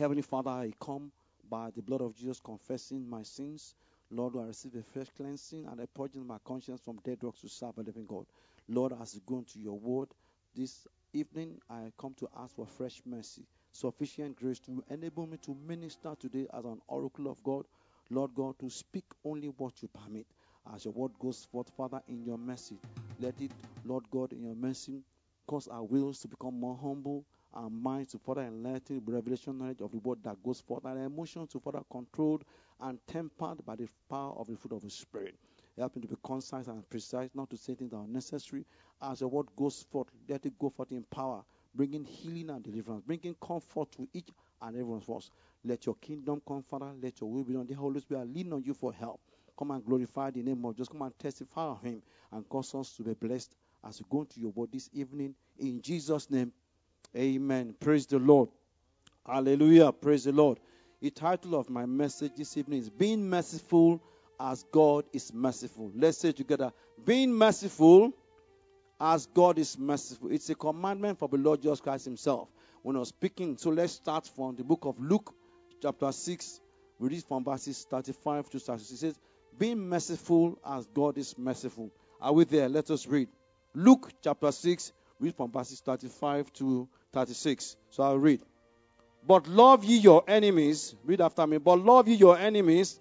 Heavenly Father, I come by the blood of Jesus confessing my sins. Lord, I receive a fresh cleansing and a purging my conscience from dead works to serve a living God. Lord, as you go into your word this evening, I come to ask for fresh mercy, sufficient grace to enable me to minister today as an oracle of God. Lord God, to speak only what you permit. As your word goes forth, Father, in your mercy, let it, Lord God, in your mercy, cause our wills to become more humble, our minds to further enlighten revelation knowledge of the word that goes forth, and our emotions to further controlled and tempered by the power of the fruit of the Spirit. Help me to be concise and precise, not to say things that are unnecessary. As your word goes forth, let it go forth in power, bringing healing and deliverance, bringing comfort to each and every one of us. Let your kingdom come, Father. Let your will be done. The Holy Spirit, I lean on you for help. Come and glorify the name of Jesus. Come and testify of him and cause us to be blessed as we go into your word this evening. In Jesus' name, amen. Praise the Lord. Hallelujah. Praise the Lord. The title of my message this evening is Being Merciful as God is Merciful. Let's say it together. Being merciful as God is merciful. It's a commandment for the Lord Jesus Christ himself when I was speaking. So let's start from the book of Luke, chapter 6. We read from verses 35 to 36. It says, being merciful as God is merciful. Are we there? Let us read. Luke chapter 6, read from verses 35 to 36. So I'll read. But love ye your enemies. Read after me. But love ye your enemies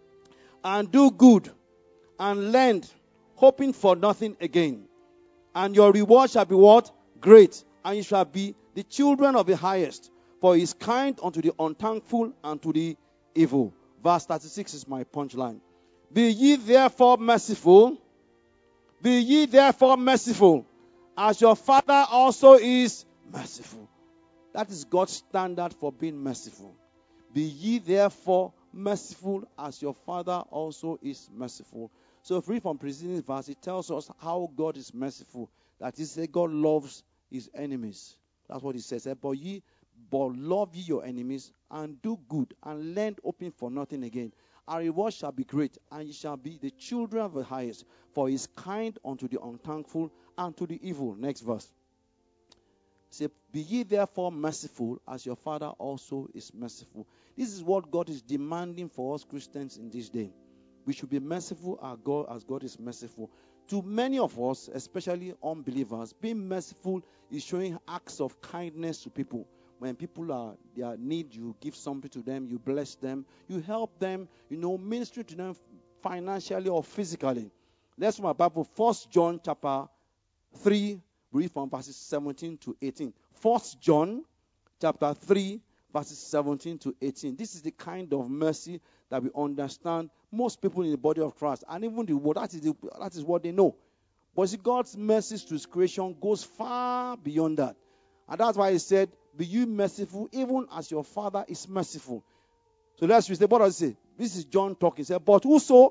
and do good and lend, hoping for nothing again. And your reward shall be what? Great. And you shall be the children of the highest. For he is kind unto the unthankful and to the evil. Verse 36 is my punchline. Be ye therefore merciful. Be ye therefore merciful, as your Father also is merciful. That is God's standard for being merciful. Be ye therefore merciful, as your Father also is merciful. So if we read from preceding verse, it tells us how God is merciful. That is, God loves his enemies. That's what he says. But love ye your enemies, and do good, and lend hoping for nothing again. Our reward shall be great, and ye shall be the children of the highest. For he is kind unto the unthankful and to the evil. Next verse. Say, be ye therefore merciful, as your Father also is merciful. This is what God is demanding for us Christians in this day. We should be merciful as God is merciful. To many of us, especially unbelievers, being merciful is showing acts of kindness to people. When people are in need, you give something to them, you bless them, you help them, minister to them financially or physically. Let's read my Bible, 1 John chapter 3, read from verses 17 to 18. 1 John chapter 3, verses 17 to 18. This is the kind of mercy that we understand most people in the body of Christ, and even the world, that is what they know. But see, God's mercy to his creation goes far beyond that. And that's why he said, be you merciful, even as your Father is merciful. So let's read. What does it say? This is John talking. He said, But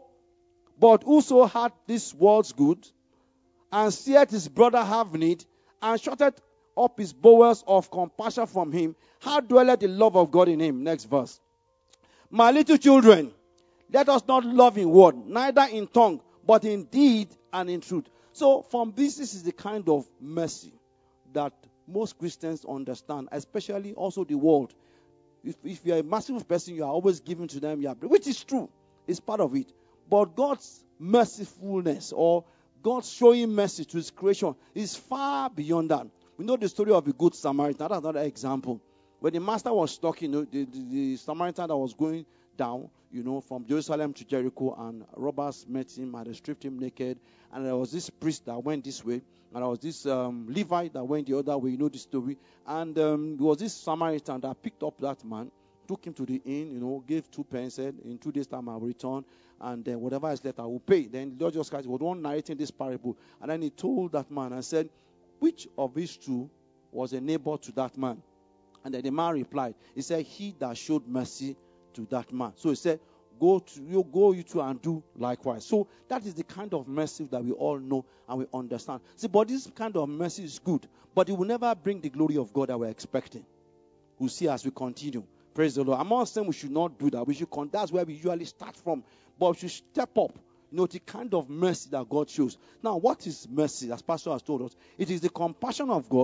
whoso had this world's good, and seeth his brother have need, and shutteth up his bowels of compassion from him, how dwelleth the love of God in him? Next verse. My little children, let us not love in word, neither in tongue, but in deed and in truth. So from this is the kind of mercy that most Christians understand, especially also the world. If you're a merciful person, you are always giving to them, which is true. It's part of it. But God's mercifulness, or God showing mercy to his creation, is far beyond that. We know the story of the Good Samaritan. That's another example. When the master was talking, the Samaritan that was going down, from Jerusalem to Jericho, and robbers met him and they stripped him naked. And there was this priest that went this way, and there was this Levite that went the other way. You know the story. And there was this Samaritan that picked up that man, took him to the inn, gave 2 pence, said, in 2 days' time I will return, and then whatever is left I will pay. Then the Lord Jesus Christ was one narrating this parable, and then he told that man and said, which of these two was a neighbor to that man? And then the man replied, he said, he that showed mercy to that man. So he said, go you two and do likewise. So that is the kind of mercy that we all know and we understand. See, but this kind of mercy is good, but it will never bring the glory of God that we're expecting. We'll see as we continue. Praise the Lord. I'm not saying we should not do that. That's where we usually start from. But we should step up. The kind of mercy that God shows. Now, what is mercy? As Pastor has told us, it is the compassion of God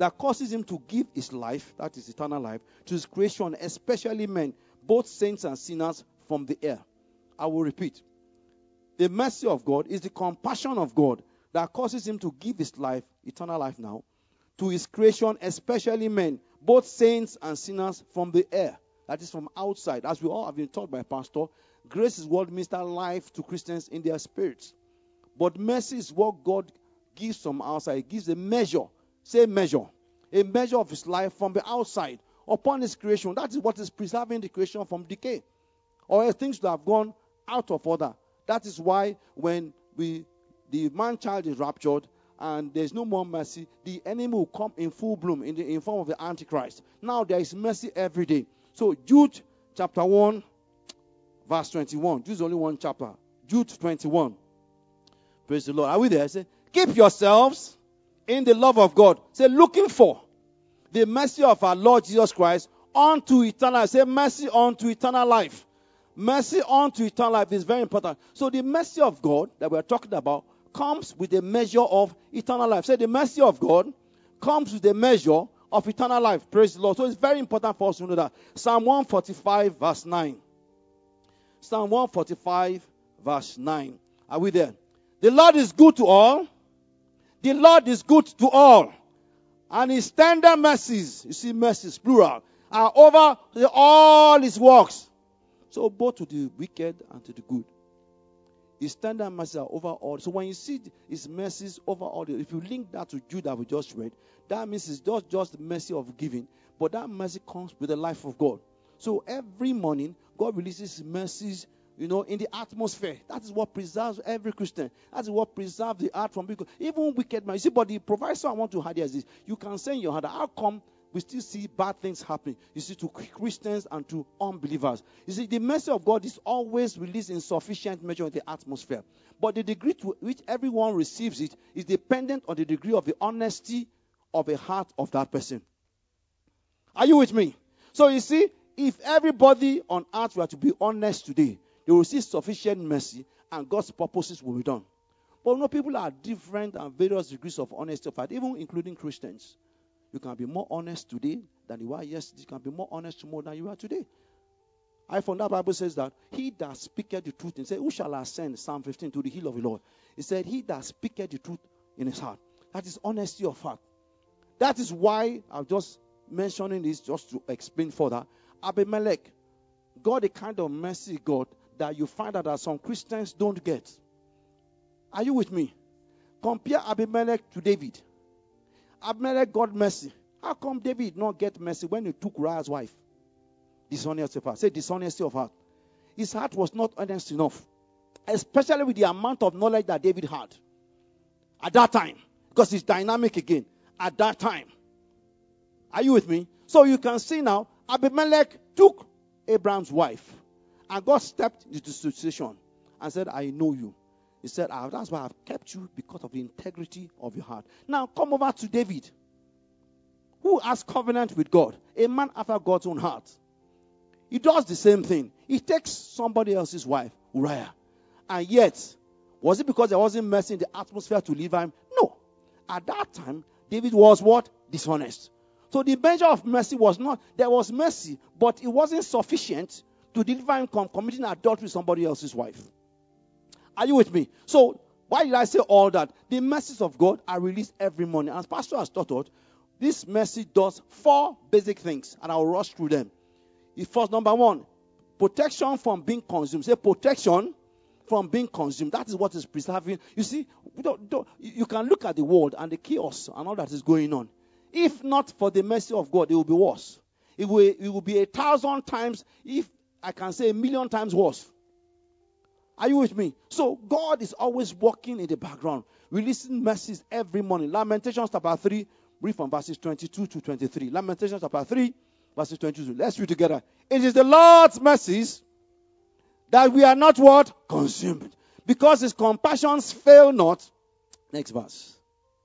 that causes him to give his life, that is eternal life, to his creation, especially men, both saints and sinners, from the air. I will repeat. The mercy of God is the compassion of God that causes him to give his life, eternal life now, to his creation, especially men, both saints and sinners, from the air. That is from outside. As we all have been taught by Pastor, grace is what ministers life to Christians in their spirits. But mercy is what God gives from outside. He gives a measure. Say measure. A measure of his life from the outside upon his creation. That is what is preserving the creation from decay. Or things that have gone out of order. That is why when the man-child is raptured and there's no more mercy, the enemy will come in full bloom in form of the Antichrist. Now there is mercy every day. So Jude chapter 1, verse 21. Jude is only one chapter. Jude 21. Praise the Lord. Are we there? Say, keep yourselves in the love of God. Say, looking for the mercy of our Lord Jesus Christ unto eternal life. Say, mercy unto eternal life. Mercy unto eternal life is very important. So the mercy of God that we're talking about comes with a measure of eternal life. Say, the mercy of God comes with a measure of eternal life. Praise the Lord. So it's very important for us to know that. Psalm 145 verse 9. Psalm 145 verse 9. Are we there? The Lord is good to all. The Lord is good to all. And his tender mercies, you see mercies, plural, are over all his works. So both to the wicked and to the good. His tender mercies are over all. So when you see his mercies over all, if you link that to Jude that we just read, that means it's not just the mercy of giving, but that mercy comes with the life of God. So every morning, God releases mercies, in the atmosphere. That is what preserves every Christian. That is what preserves the heart from people. Even wicked man. You see, but the proviso I want to add here is this. You can say in your heart, how come we still see bad things happening? You see, to Christians and to unbelievers. You see, the mercy of God is always released in sufficient measure in the atmosphere. But the degree to which everyone receives it is dependent on the degree of the honesty of the heart of that person. Are you with me? So you see, if everybody on earth were to be honest today, they will see sufficient mercy and God's purposes will be done. But people are different and various degrees of honesty of heart, even including Christians. You can be more honest today than you are yesterday. You can be more honest tomorrow than you are today. I found that Bible says that he that speaketh the truth, and said, who shall ascend, Psalm 15, to the hill of the Lord? He said, he that speaketh the truth in his heart. That is honesty of heart. That is why I'm just mentioning this just to explain further. Abimelech got a kind of mercy God that you find that some Christians don't get. Are you with me? Compare Abimelech to David. Abimelech got mercy. How come David not get mercy when he took Uriah's wife? Dishonesty of heart. Say dishonesty of heart. His heart was not honest enough. Especially with the amount of knowledge that David had. At that time. Because it's dynamic again. At that time. Are you with me? So you can see now, Abimelech took Abraham's wife. And God stepped into the situation and said, I know you. He said, that's why I've kept you because of the integrity of your heart. Now come over to David, who has covenant with God, a man after God's own heart. He does the same thing. He takes somebody else's wife, Uriah. And yet, was it because there wasn't mercy in the atmosphere to leave him? No. At that time, David was what? Dishonest. So the measure of mercy was not, there was mercy, but it wasn't sufficient to deliver him from committing adultery with somebody else's wife. Are you with me? So, why did I say all that? The mercies of God are released every morning. As Pastor has taught us, this mercy does 4 basic things, and I'll rush through them. First, number 1, protection from being consumed. Say protection from being consumed. That is what is preserving. You see, you can look at the world and the chaos and all that is going on. If not for the mercy of God, it will be worse. It will be 1,000 times, if I can say 1,000,000 times worse. Are you with me? So God is always working in the background, releasing mercies every morning. Lamentations chapter 3, read from verses 22 to 23. Lamentations chapter 3, verses 22. Let's read together. It is the Lord's mercies that we are not what? Consumed. Because his compassions fail not. Next verse.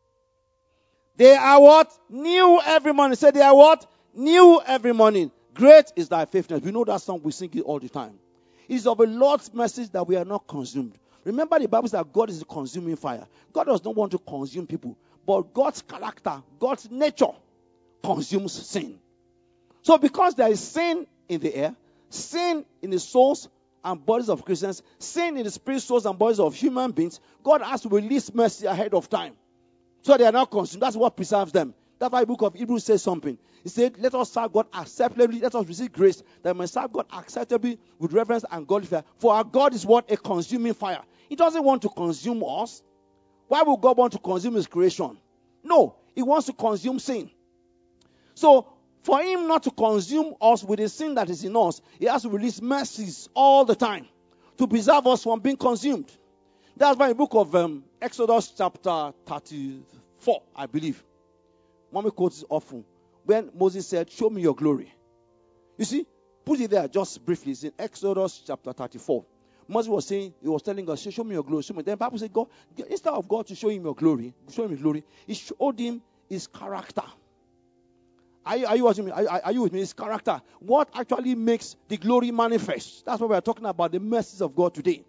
They are what? New every morning. Say they are what? New every morning. Great is thy faithfulness. We know that song, we sing it all the time. It is of the Lord's message that we are not consumed. Remember the Bible says that God is a consuming fire. God does not want to consume people. But God's character, God's nature consumes sin. So because there is sin in the air, sin in the souls and bodies of Christians, sin in the spirit, souls, and bodies of human beings, God has to release mercy ahead of time. So they are not consumed. That's what preserves them. That's why the book of Hebrews says something. He said, let us serve God acceptably. Let us receive grace that we may serve God acceptably with reverence and godly fear. For our God is what? A consuming fire. He doesn't want to consume us. Why would God want to consume his creation? No, he wants to consume sin. So, for him not to consume us with the sin that is in us, he has to release mercies all the time to preserve us from being consumed. That's why in the book of Exodus chapter 34, I believe. Mommy quotes it often. When Moses said, show me your glory. You see, put it there just briefly. It's in Exodus chapter 34. Moses was saying, he was telling God, show me your glory. Show me. Then the Bible said, God, instead of God to show him your glory, he showed him his character. Are you watching me? Are you with me? His character. What actually makes the glory manifest? That's what we are talking about, the mercies of God today.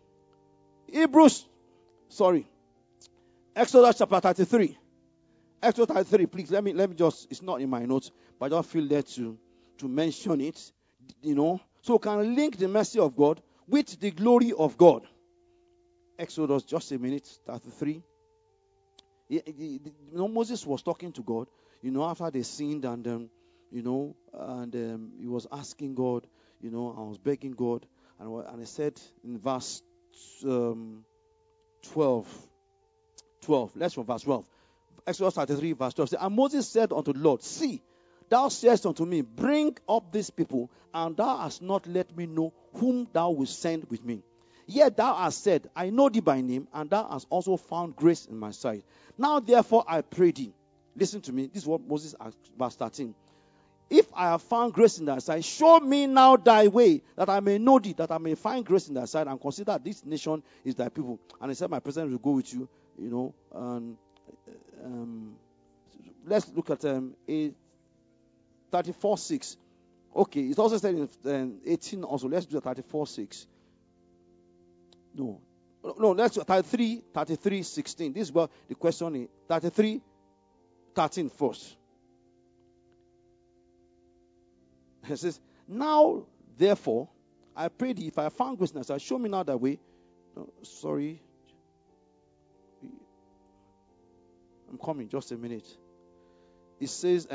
Exodus chapter 33. Exodus 33, please, let me just, it's not in my notes, but I just feel led to mention it, so we can link the mercy of God with the glory of God. Exodus, just a minute, 33. Moses was talking to God, after they sinned, and he was asking God, I was begging God, and he said in verse 12, let's from verse 12. Exodus 33, verse 12. And Moses said unto the Lord, see, thou sayest unto me, bring up these people, and thou hast not let me know whom thou wilt send with me. Yet thou hast said, I know thee by name, and thou hast also found grace in my sight. Now therefore I pray thee. Listen to me. This is what Moses asked, verse 13. If I have found grace in thy sight, show me now thy way, that I may know thee, that I may find grace in thy sight, and consider that this nation is thy people. And he said, my presence will go with you, and let's look at 34:6. Okay, it also said in 18 also. Let's do 34:6. No, let's do 33:16. This is what the question is. 33:13 first. It says, now therefore I pray thee, if I have found grace in thy sight, show me now thy way. No, sorry. I'm coming, just a minute. It says,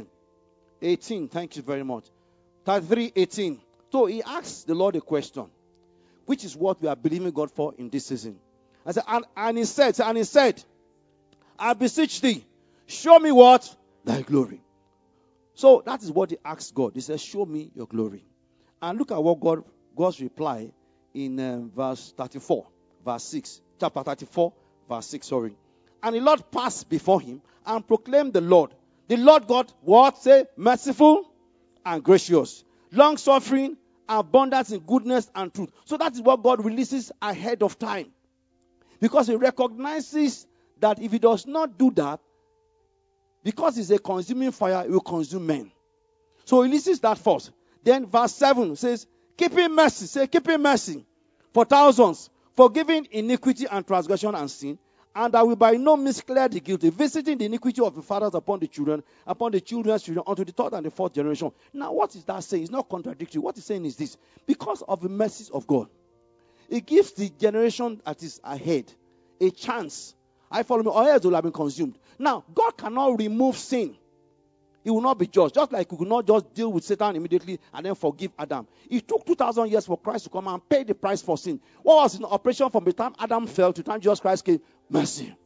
18, thank you very much. 33:18. So he asks the Lord a question, which is what we are believing God for in this season. I said, and he said, I beseech thee, show me what? Thy glory. So that is what he asked God. He says, show me your glory. And look at what God's reply in verse 34, verse 6. Chapter 34, verse 6, sorry. And the Lord passed before him and proclaimed the Lord. The Lord God, what? Say, merciful and gracious, long-suffering, abundant in goodness and truth. So that is what God releases ahead of time. Because he recognizes that if he does not do that, because it's a consuming fire, it will consume men. So he releases that first. Then verse 7 says, keeping mercy for thousands, forgiving iniquity and transgression and sin, and I will by no means clear the guilty, visiting the iniquity of the fathers upon the children's children, unto the third and the fourth generation. Now, what is that saying? It's not contradictory. What it's saying is this. Because of the mercies of God, it gives the generation that is ahead a chance. I follow me, or else will have been consumed. Now, God cannot remove sin. He will not be judged. Just like he could not just deal with Satan immediately and then forgive Adam. It took 2,000 years for Christ to come and pay the price for sin. What was in operation from the time Adam fell to the time Jesus Christ came? Mercy.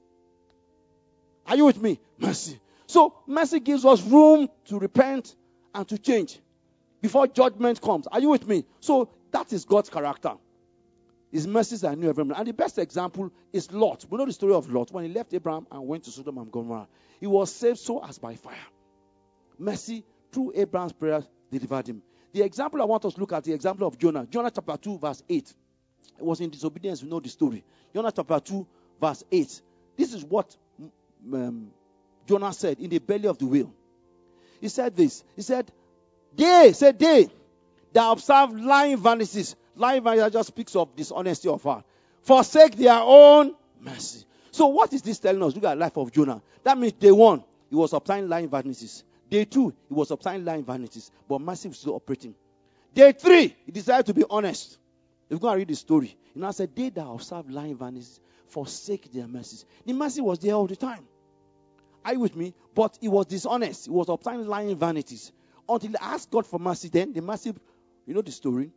Are you with me? Mercy. So, mercy gives us room to repent and to change before judgment comes. Are you with me? So, that is God's character. His mercies are new every morning. And the best example is Lot. We know the story of Lot. When he left Abraham and went to Sodom and Gomorrah, he was saved so as by fire. Mercy, through Abraham's prayers, delivered him. The example I want us to look at, the example of Jonah. Jonah chapter 2, verse 8. It was in disobedience, we know the story. Jonah chapter 2, verse 8. This is what Jonah said in the belly of the whale. He said this. He said, they that observe lying vanity. Lying vanity just speaks of dishonesty of heart. Forsake their own mercy. So what is this telling us? Look at the life of Jonah. That means day one, he was obtaining lying vanities. Day 2, he was obtaining lying vanities, but mercy was still operating. Day 3, he decided to be honest. If you go and read the story, he now said, they that observe lying vanities forsake their mercies. The mercy was there all the time. Are you with me? But he was dishonest. He was obtaining lying vanities. Until he asked God for mercy, then the mercy, you know the story,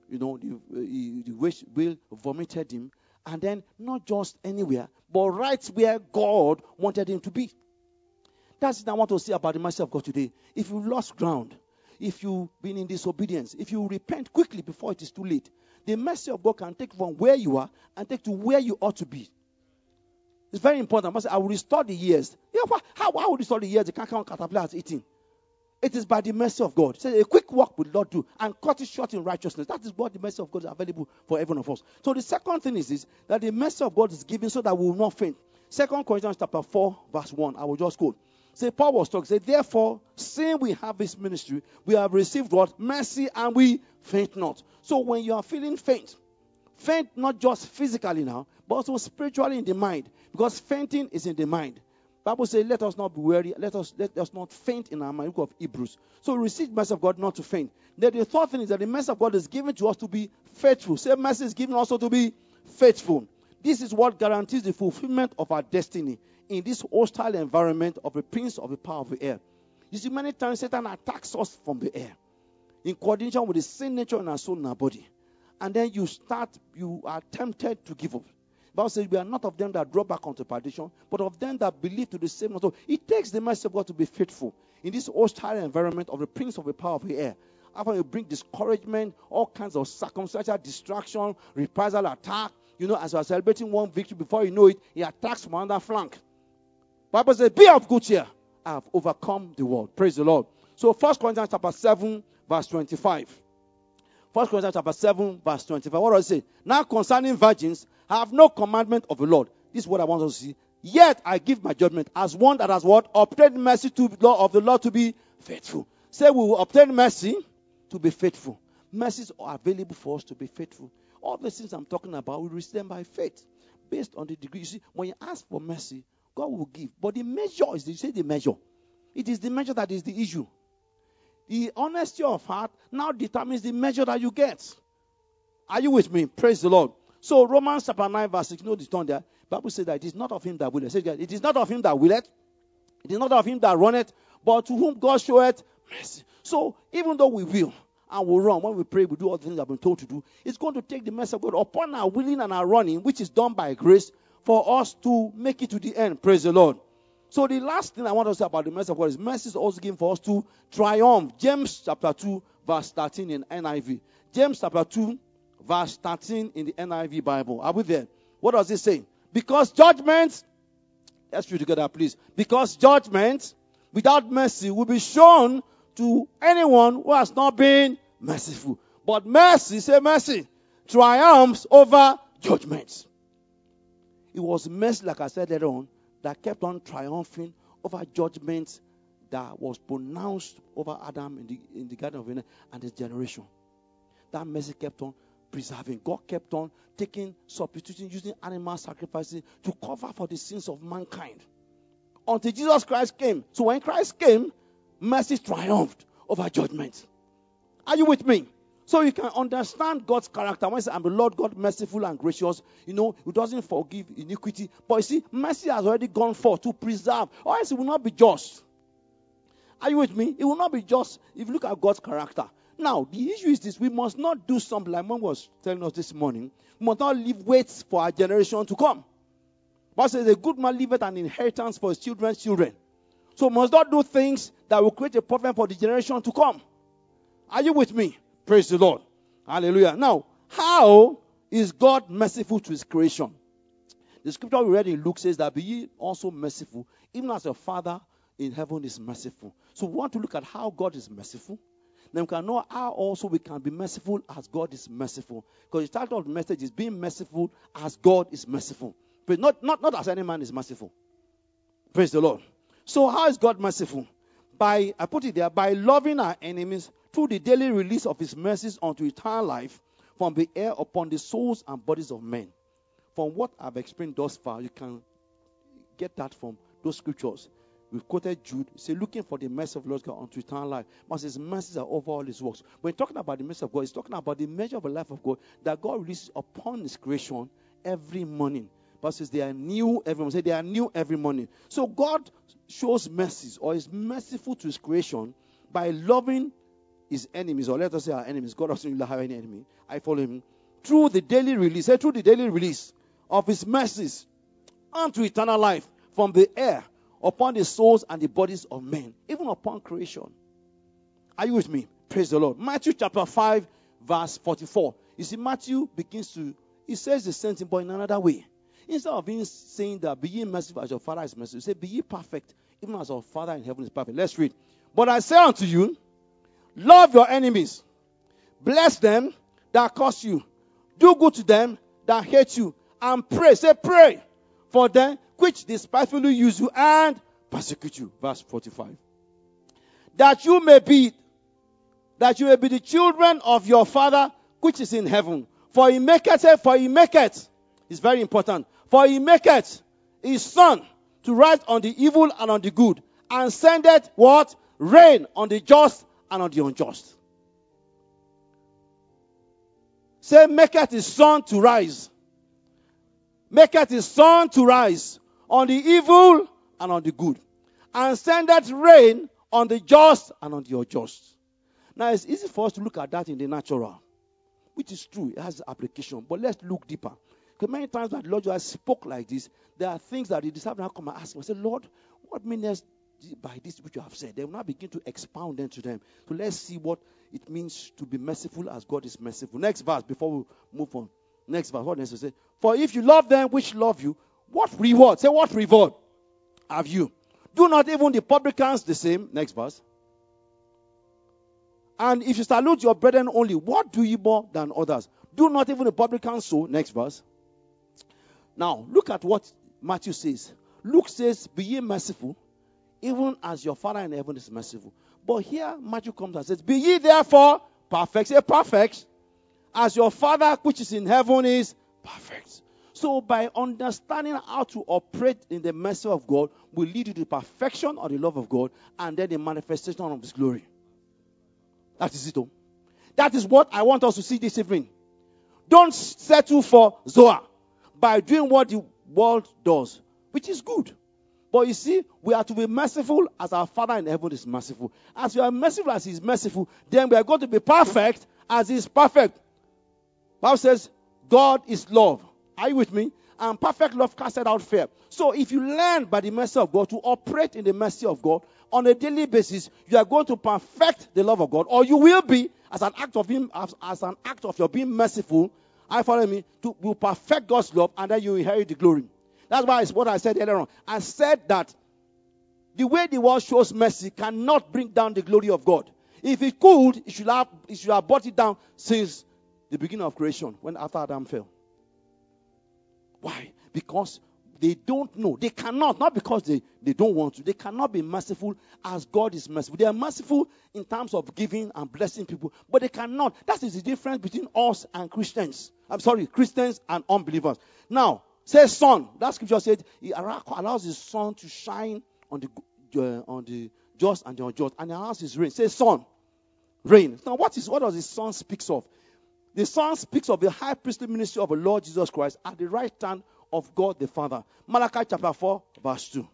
the whale vomited him, and then not just anywhere, but right where God wanted him to be. That's what I want to say about the mercy of God today. If you lost ground, if you've been in disobedience, if you repent quickly before it is too late, the mercy of God can take you from where you are and take to where you ought to be. It's very important. I will restore the years. How will you restore the years the canker caterpillar has eaten? It is by the mercy of God. So a quick work will Lord do and cut it short in righteousness. That is what the mercy of God is available for every one of us. So the second thing is this, that the mercy of God is given so that we will not faint. 2 Corinthians chapter 4, verse 1. I will just quote. Say, Paul was talking. Say, therefore, seeing we have this ministry, we have received what? Mercy, and we faint not. So when you are feeling faint not just physically now, but also spiritually in the mind. Because fainting is in the mind. Bible says, let us not be weary, let us not faint in our mind. Book of Hebrews. So receive mercy of God not to faint. Then the third thing is that the mercy of God is given to us to be faithful. Say, mercy is given also to be faithful. This is what guarantees the fulfillment of our destiny in this hostile environment of the prince of the power of the air. You see, many times Satan attacks us from the air in coordination with the sin nature in our soul and our body. And then you are tempted to give up. The Bible says we are not of them that draw back unto perdition, but of them that believe to the same. So it takes the mercy of God to be faithful in this hostile environment of the prince of the power of the air. After you bring discouragement, all kinds of circumstantial distraction, reprisal attack, as you are celebrating one victory, before you know it, he attacks from another flank. The Bible says, be of good cheer. I have overcome the world. Praise the Lord. So 1 Corinthians chapter 7, verse 25. 1 Corinthians chapter 7, verse 25. What does it say? Now concerning virgins, I have no commandment of the Lord. This is what I want us to see. Yet I give my judgment as one that has what? Obtained mercy to the law of the Lord to be faithful. Say we will obtain mercy to be faithful. Mercies are available for us to be faithful. All the things I'm talking about, we receive them by faith. Based on the degree. You see, when you ask for mercy, God will give. But the measure is, you say the measure. It is the measure that is the issue. The honesty of heart now determines the measure that you get. Are you with me? Praise the Lord. So Romans chapter 9 verse 6, the turn there. The Bible says that it is not of him that willeth. It is not of him that willeth. It is not of him that runneth, but to whom God showeth mercy. So even though we will and we run, when we pray, we do all the things we have been told to do, it's going to take the mercy of God upon our willing and our running, which is done by grace, for us to make it to the end. Praise the Lord. So the last thing I want to say about the mercy of God is mercy is also given for us to triumph. James chapter 2 verse 13 in NIV. James chapter 2 verse 13 in the NIV Bible. Are we there? What does it say? Because judgment, let's read together please. Because judgment without mercy will be shown to anyone who has not been merciful. But mercy, say mercy, triumphs over judgment. It was mercy, like I said earlier on, that kept on triumphing over judgment that was pronounced over Adam in the Garden of Eden and his generation. That mercy kept on preserving. God kept on substituting, using animal sacrifices to cover for the sins of mankind. Until Jesus Christ came. So when Christ came, mercy triumphed over judgment. Are you with me? So you can understand God's character. When I say, I'm the Lord God, merciful and gracious, who doesn't forgive iniquity. But you see, mercy has already gone forth to preserve. Or else it will not be just. Are you with me? It will not be just if you look at God's character. Now, the issue is this. We must not do something like Mom was telling us this morning. We must not leave waits for our generation to come. But says, a good man leaveth an inheritance for his children's children. So we must not do things that will create a problem for the generation to come. Are you with me? Praise the Lord. Hallelujah. Now, how is God merciful to his creation? The scripture we read in Luke says that be ye also merciful, even as your Father in heaven is merciful. So we want to look at how God is merciful. Then we can know how also we can be merciful as God is merciful. Because the title of the message is being merciful as God is merciful. But not as any man is merciful. Praise the Lord. So how is God merciful? By loving our enemies through the daily release of his mercies unto eternal life from the air upon the souls and bodies of men. From what I've explained thus far, you can get that from those scriptures. We've quoted Jude. Say, looking for the mercy of the Lord God unto eternal life. But his mercies are over all his works. When talking about the mercy of God, he's talking about the measure of the life of God that God releases upon his creation every morning. But says they are new every morning. Say they are new every morning. So God shows mercies or is merciful to his creation by loving his enemies, or let us say our enemies. God doesn't really have any enemy. I follow him. Through the daily release. Say through the daily release of his mercies unto eternal life from the air upon the souls and the bodies of men, even upon creation. Are you with me? Praise the Lord. Matthew chapter 5, verse 44. You see, Matthew he says the same thing, but in another way. Instead of saying that be ye merciful as your Father is merciful, say be ye perfect, even as our Father in heaven is perfect. Let's read. But I say unto you, love your enemies, bless them that curse you, do good to them that hate you, and pray. Say pray for them which despitefully use you and persecute you. Verse 45. That you may be the children of your Father which is in heaven. For he maketh, it's very important. For he maketh his sun to rise on the evil and on the good, and sendeth what? Rain on the just and on the unjust. Say, maketh his sun to rise. Maketh his sun to rise on the evil and on the good, and sendeth rain on the just and on the unjust. Now, it's easy for us to look at that in the natural, which is true. It has application. But let's look deeper. Because many times when the Lord just spoke like this, there are things that the disciples come and ask me. I say, Lord, what means by this which you have said? They will now begin to expound them to them. So let's see what it means to be merciful as God is merciful. Next verse before we move on. Next verse. What does it say? For if you love them which love you, what reward? Say, what reward have you? Do not even the publicans the same? Next verse. And if you salute your brethren only, what do you more than others? Do not even the publicans so? Next verse. Now, look at what Matthew says. Luke says, be ye merciful, even as your Father in heaven is merciful. But here, Matthew comes and says, be ye therefore perfect. Say perfect, as your Father which is in heaven is perfect. So by understanding how to operate in the mercy of God will lead you to the perfection of the love of God and then the manifestation of his glory. That is it. That is what I want us to see this evening. Don't settle for Zoar by doing what the world does, which is good. But you see, we are to be merciful as our Father in heaven is merciful. As we are merciful as he is merciful, then we are going to be perfect as he is perfect. Bible says, God is love. Are you with me? And perfect love casted out fear. So if you learn by the mercy of God to operate in the mercy of God on a daily basis, you are going to perfect the love of God, or you will be, as an act of him, as an act of your being merciful. I follow me, will perfect God's love, and then you inherit the glory. That's why it's what I said earlier on. I said that the way the world shows mercy cannot bring down the glory of God. If it could, it should have brought it down since the beginning of creation, when after Adam fell. Why? Because they don't know. They cannot, not because they don't want to. They cannot be merciful as God is merciful. They are merciful in terms of giving and blessing people, but they cannot. That is the difference between us and Christians. Christians and unbelievers. Now, say sun. That scripture said he allows his sun to shine on the just and the unjust, and he allows his rain. Say sun, rain. Now, what does the sun speak of? The Son speaks of the high priestly ministry of the Lord Jesus Christ at the right hand of God the Father. Malachi chapter 4, verse 2.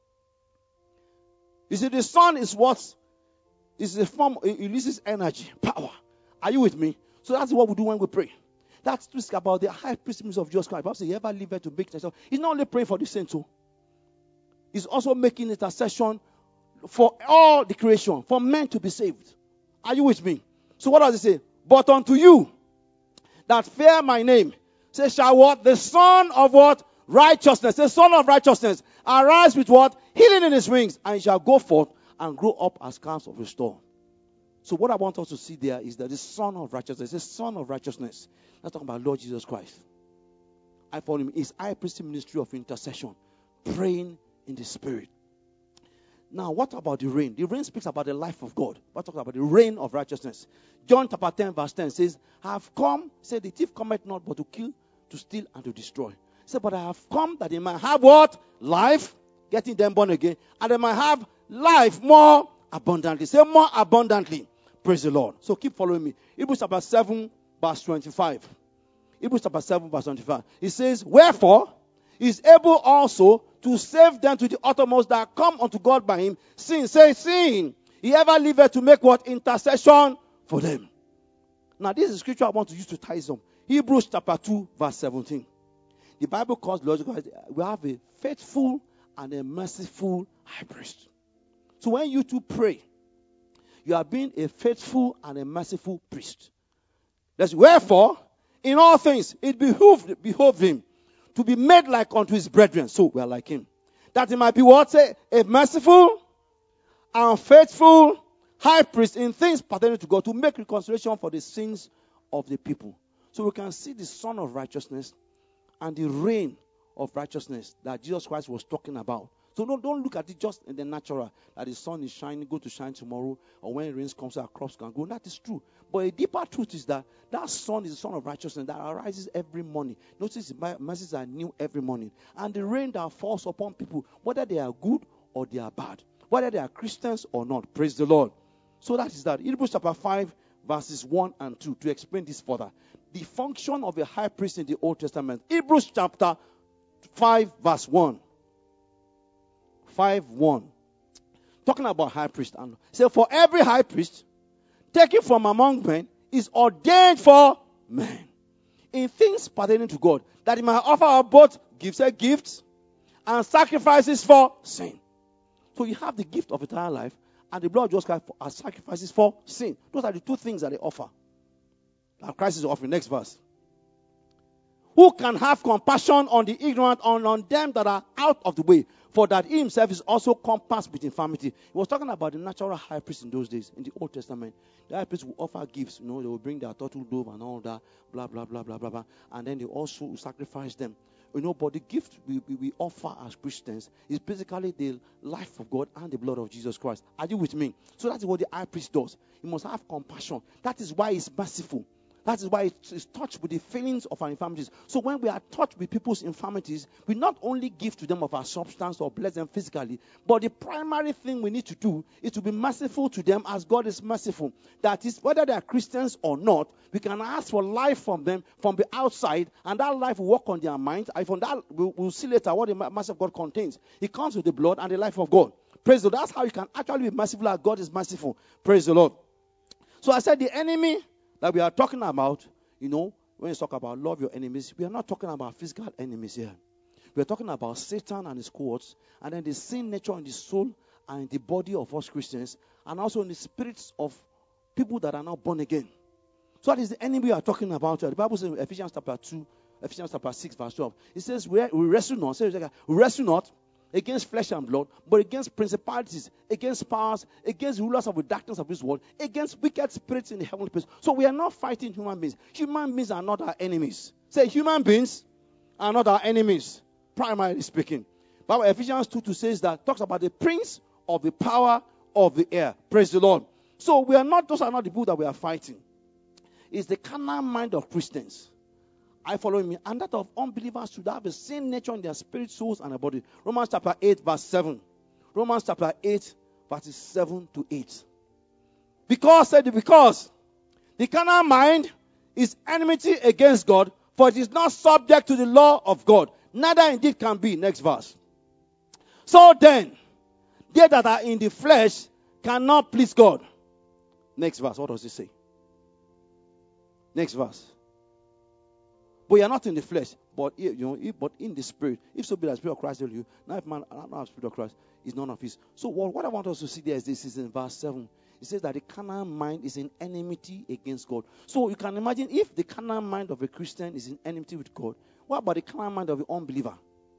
You see, the Son is what? Is a form, it releases energy, power. Are you with me? So that's what we do when we pray. That's to speak about the high priestly ministry of Jesus Christ. Perhaps he ever lived to make intercession. He's not only praying for the saints, he's also making intercession for all the creation, for men to be saved. Are you with me? So what does it say? But unto you that fear my name, say, shall what? The Son of what? Righteousness. The Son of righteousness arise with what? Healing in his wings, and he shall go forth and grow up as calves of a storm. So what I want us to see there is that the Son of righteousness, the Son of righteousness, let's talk about Lord Jesus Christ. I follow him. His high priestly ministry of intercession, praying in the Spirit. Now, what about the rain? The rain speaks about the life of God. We're talking about the reign of righteousness. John chapter 10 verse 10 says, I have come, said the thief cometh not but to kill, to steal, and to destroy. He said, but I have come that they might have what? Life, getting them born again, and they might have life more abundantly. Say more abundantly. Praise the Lord. So keep following me. Hebrews chapter 7, verse 25. Hebrews chapter 7, verse 25. It says, wherefore is able also to save them to the uttermost that come unto God by him, seeing he ever liveth to make what? Intercession for them. Now this is scripture I want to use to tie some. Hebrews chapter 2, verse 17. The Bible calls logical. We have a faithful and a merciful high priest. So when you two pray, you are being a faithful and a merciful priest. That's wherefore, in all things, it behoved him to be made like unto his brethren. So we are like him. That he might be what? Say, a merciful and faithful high priest in things pertaining to God, to make reconciliation for the sins of the people. So we can see the Son of Righteousness and the reign of righteousness that Jesus Christ was talking about. So don't look at it just in the natural, that the sun is shining, go to shine tomorrow, or when it rains comes, our crops can go. That is true. But a deeper truth is that sun is the Son of Righteousness that arises every morning. Notice the mercies are new every morning. And the rain that falls upon people, whether they are good or they are bad, whether they are Christians or not. Praise the Lord. So that is that. Hebrews chapter 5, verses 1 and 2, to explain this further. The function of a high priest in the Old Testament. Hebrews chapter 5, verse 1. 5:1. Talking about high priest. And say, for every high priest taken from among men is ordained for men in things pertaining to God, that he might offer up both gifts and sacrifices for sin. So you have the gift of eternal life and the blood of Jesus Christ as sacrifices for sin. Those are the two things that they offer. That Christ is offering. Next verse. Who can have compassion on the ignorant and on them that are out of the way, for that he himself is also compassed with infirmity. He was talking about the natural high priest in those days, in the Old Testament. The high priest will offer gifts. They will bring their turtle dove and all that, blah, blah, blah, blah, blah, blah. And then they also will sacrifice them. But the gift we offer as Christians is basically the life of God and the blood of Jesus Christ. Are you with me? So that's what the high priest does. He must have compassion. That is why he's merciful. That is why it's touched with the feelings of our infirmities. So when we are touched with people's infirmities, we not only give to them of our substance or bless them physically, but the primary thing we need to do is to be merciful to them as God is merciful. That is, whether they are Christians or not, we can ask for life from them from the outside, and that life will work on their minds. And from that, we'll see later what the mercy of God contains. It comes with the blood and the life of God. Praise the Lord. That's how you can actually be merciful as God is merciful. Praise the Lord. So I said the enemy that we are talking about, when you talk about love your enemies, we are not talking about physical enemies here. We are talking about Satan and his cohorts, and then the sin nature in the soul and in the body of us Christians, and also in the spirits of people that are not born again. So that is the enemy we are talking about here. The Bible says in Ephesians chapter 6, verse 12, it says, we wrestle not against flesh and blood, but against principalities, against powers, against rulers of the darkness of this world, against wicked spirits in the heavenly place. So we are not fighting human beings. Human beings are not our enemies. Say, human beings are not our enemies, primarily speaking. But Ephesians 2:2 says that, talks about the prince of the power of the air. Praise the Lord. So those are not the people that we are fighting. It's the carnal mind of Christians. I follow me. And that of unbelievers should have the same nature in their spirit, souls, and their body. Romans chapter 8, verse 7. Romans chapter 8, verses 7 to 8. Because the carnal mind is enmity against God, for it is not subject to the law of God. Neither indeed can be. Next verse. So then, they that are in the flesh cannot please God. Next verse. What does it say? Next verse. But you are not in the flesh, but but in the spirit. If so be that the Spirit of Christ in you, now if man not have the Spirit of Christ, is none of his. So what I want us to see there is this is in verse 7. It says that the carnal mind is in enmity against God. So you can imagine if the carnal mind of a Christian is in enmity with God, what about the carnal mind of the unbeliever?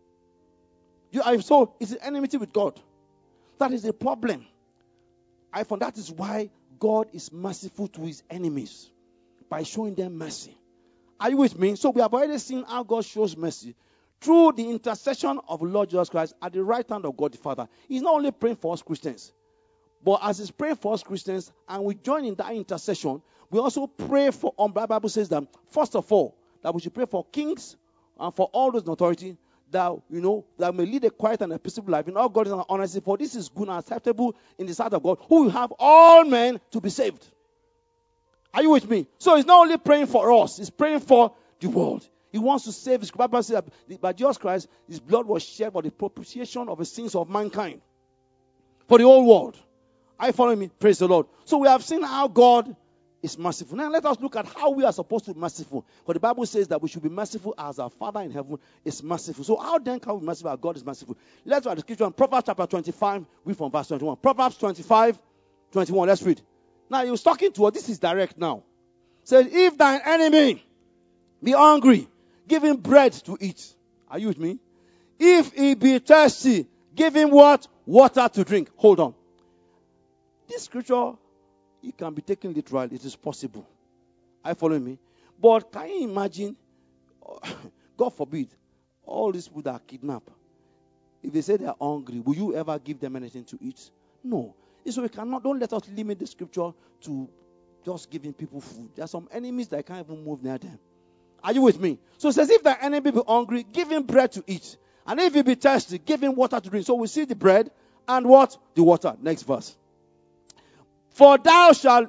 So it's in enmity with God. That is the problem. I found that is why God is merciful to his enemies by showing them mercy. Are you with me? So we have already seen how God shows mercy through the intercession of the Lord Jesus Christ at the right hand of God the Father. He's not only praying for us Christians, but as he's praying for us Christians and we join in that intercession, we also pray for, the Bible says that, first of all, that we should pray for kings and for all those in authority, that, that may lead a quiet and a peaceable life in all godliness and honesty, for this is good and acceptable in the sight of God, who will have all men to be saved. Are you with me? So he's not only praying for us, he's praying for the world. He wants to save his Bible says that by Jesus Christ, his blood was shed for the propitiation of the sins of mankind. For the whole world. Are you following me? Praise the Lord. So we have seen how God is merciful. Now let us look at how we are supposed to be merciful. For the Bible says that we should be merciful as our Father in heaven is merciful. So how then can we be merciful as God is merciful? Let's read the scripture in Proverbs chapter 25, read from verse 21. Proverbs 25, 21. Let's read. Now he was talking to us. This is direct now. Said, if thine enemy be hungry, give him bread to eat. Are you with me? If he be thirsty, give him what? Water to drink. Hold on. This scripture, it can be taken literally. It is possible. Are you following me? But can you imagine, God forbid, all these people that are kidnapped, if they say they are hungry, will you ever give them anything to eat? No. So we cannot, don't let us limit the scripture to just giving people food. There are some enemies that can't even move near them. Are you with me? So it says, if the enemy be hungry, give him bread to eat. And if he be thirsty, give him water to drink. So we see the bread and what? The water. Next verse. For thou shalt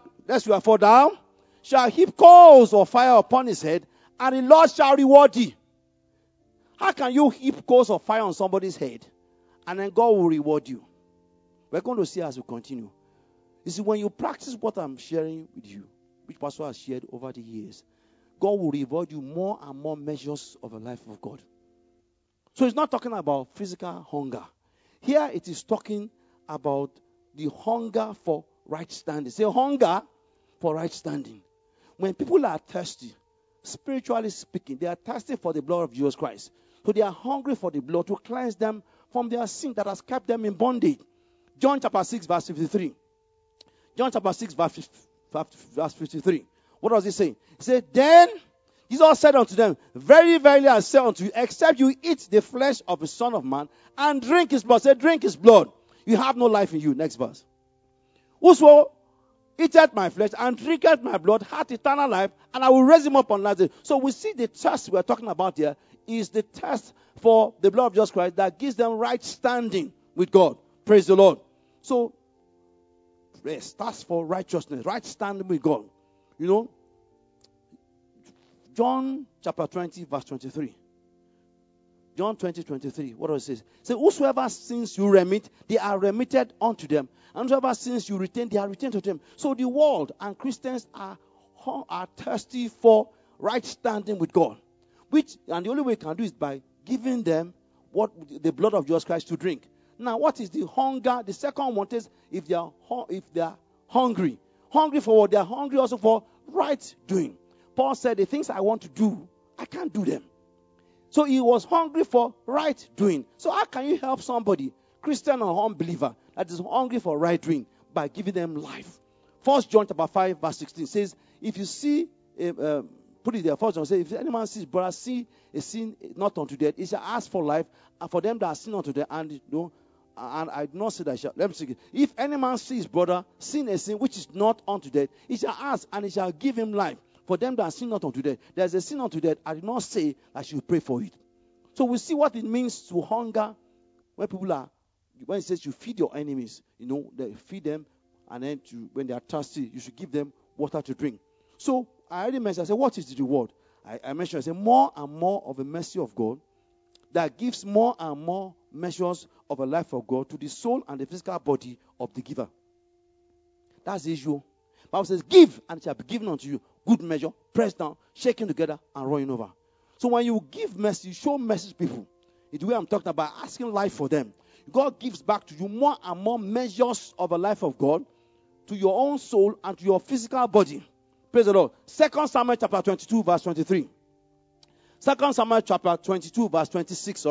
heap coals of fire upon his head, and the Lord shall reward thee. How can you heap coals of fire on somebody's head, and then God will reward you? We're going to see as we continue. You see, when you practice what I'm sharing with you, which Pastor has shared over the years, God will reward you more and more measures of the life of God. So it's not talking about physical hunger. Here it is talking about the hunger for right standing. Say hunger for right standing. When people are thirsty, spiritually speaking, they are thirsty for the blood of Jesus Christ. So they are hungry for the blood to cleanse them from their sin that has kept them in bondage. John chapter 6 verse 53. John chapter 6 verse 53. What does it say? It said, then Jesus said unto them, very, verily I say unto you, except you eat the flesh of the Son of Man and drink his blood. Say, drink his blood. You have no life in you. Next verse. Whoso eateth my flesh and drinketh my blood hath eternal life, and I will raise him up on last day. So we see the thirst we are talking about here is the thirst for the blood of Jesus Christ that gives them right standing with God. Praise the Lord. So, thirst for righteousness, right standing with God. You know, John chapter 20, verse 23. John 20, 23. What does it say? Say, whosoever sins you remit, they are remitted unto them. And whosoever sins you retain, they are retained to them. So the world and Christians are thirsty for right standing with God. And the only way we can do is by giving them what the blood of Jesus Christ to drink. Now, what is the hunger? The second one is if they are hungry. Hungry for what? They are hungry also for right doing. Paul said, the things I want to do, I can't do them. So he was hungry for right doing. So how can you help somebody, Christian or unbeliever, that is hungry for right doing? By giving them life. 1 John chapter 5 verse 16 says, if you see, put it there, 1 John says, if any man sees brother see a sin not unto death, he shall ask for life, and for them that are sin unto death, and I do not say that. Let me see. If any man sees brother sin a sin which is not unto death, he shall ask, and he shall give him life. For them that sin not unto death. There's a sin unto death. I did not say I should pray for it. So we see what it means to hunger when when it says you feed your enemies, they feed them, and then when they are thirsty, you should give them water to drink. So I already mentioned, I said, what is the reward? I mentioned, I said, more and more of the mercy of God that gives more and more measures of a life of God to the soul and the physical body of the giver. That's the issue. The Bible says, give, and it shall be given unto you. Good measure, pressed down, shaken together, and running over. So when you give mercy, you show mercy to people. It's the way I'm talking about, asking life for them. God gives back to you more and more measures of a life of God to your own soul and to your physical body. Praise the Lord. 2 Samuel chapter 22, verse 23. 2 Samuel chapter 22, verse 26,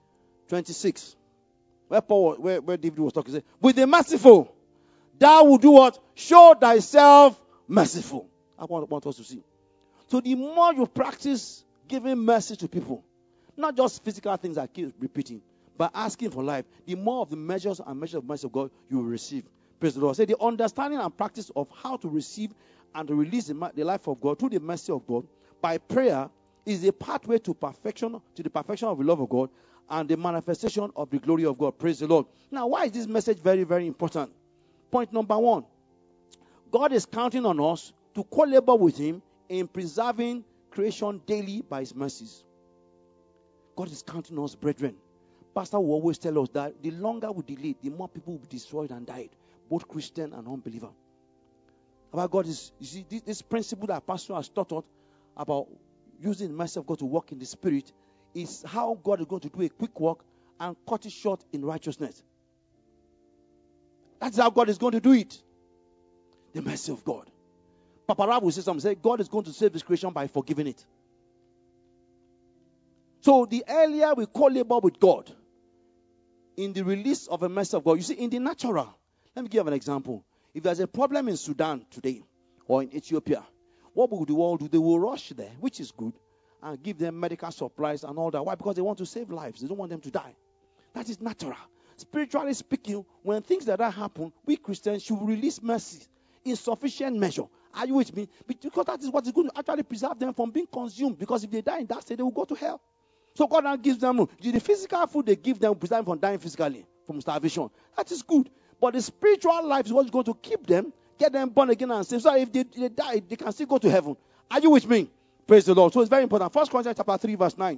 26. Where David was talking, he said, with the merciful, thou will do what? Show thyself merciful. I want us to see. So the more you practice giving mercy to people, not just physical things that keep repeating, but asking for life, the more of the measures of mercy of God you will receive. Praise the Lord. Say the understanding and practice of how to receive and to release the life of God through the mercy of God by prayer is a pathway to perfection, to the perfection of the love of God, and the manifestation of the glory of God. Praise the Lord. Now, why is this message very, very important? Point number one. God is counting on us to co-labor with him in preserving creation daily by his mercies. God is counting on us, brethren. Pastor will always tell us that the longer we delay, the more people will be destroyed and died, both Christian and unbeliever. About God is, you see, this principle that Pastor has taught us about using the mercy of God to work in the Spirit is how God is going to do a quick work and cut it short in righteousness. That's how God is going to do it. The mercy of God. Papa Rab will say something. Say God is going to save his creation by forgiving it. So the earlier we co-labor with God in the release of a mercy of God, you see, in the natural, let me give an example. If there's a problem in Sudan today or in Ethiopia, what will the world do? They will rush there, which is good, and give them medical supplies and all that. Why? Because they want to save lives. They don't want them to die. That is natural. Spiritually speaking, when things like that happen, we Christians should release mercy in sufficient measure. Are you with me? Because that is what is going to actually preserve them from being consumed. Because if they die in that state, they will go to hell. So God now gives them the physical food they give them will preserve them from dying physically, from starvation. That is good. But the spiritual life is what's going to keep them, get them born again and saved. So if they die, they can still go to heaven. Are you with me? Praise the Lord. So it's very important. 1 Corinthians chapter 3 verse 9.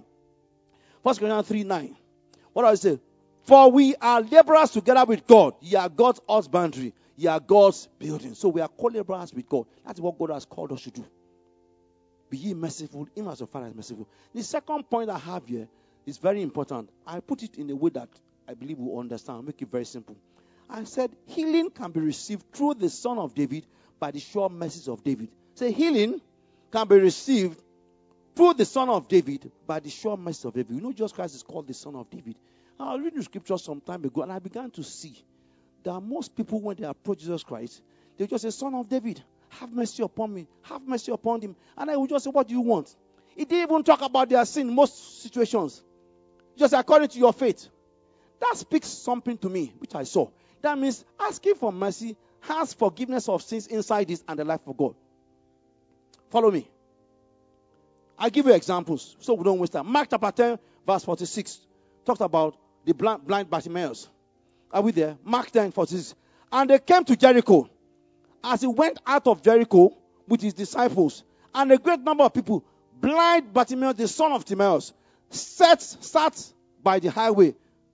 1 Corinthians 3, 9. What does it say? For we are laborers together with God. Ye are God's husbandry. Ye are God's building. So we are co-laborers with God. That's what God has called us to do. Be ye merciful, even as your Father is merciful. The second point I have here is very important. I put it in a way that I believe we'll understand. I'll make it very simple. I said healing can be received through the Son of David by the sure mercies of David. Say healing can be received through the Son of David by the sure mercies of David. You know, Jesus Christ is called the Son of David. I was reading the scripture some time ago, and I began to see that most people, when they approach Jesus Christ, they just say, Son of David, have mercy upon me, have mercy upon him. And I would just say, what do you want? He didn't even talk about their sin in most situations. Just according to your faith. That speaks something to me, which I saw. That means asking for mercy has forgiveness of sins inside this and the life of God. Follow me. I'll give you examples so we don't waste time. Mark chapter 10, verse 46 talks about the blind Bartimaeus. Are we there? Mark 10, 46. And they came to Jericho. As he went out of Jericho with his disciples and a great number of people, blind Bartimaeus, the son of Timaeus, sat by the highway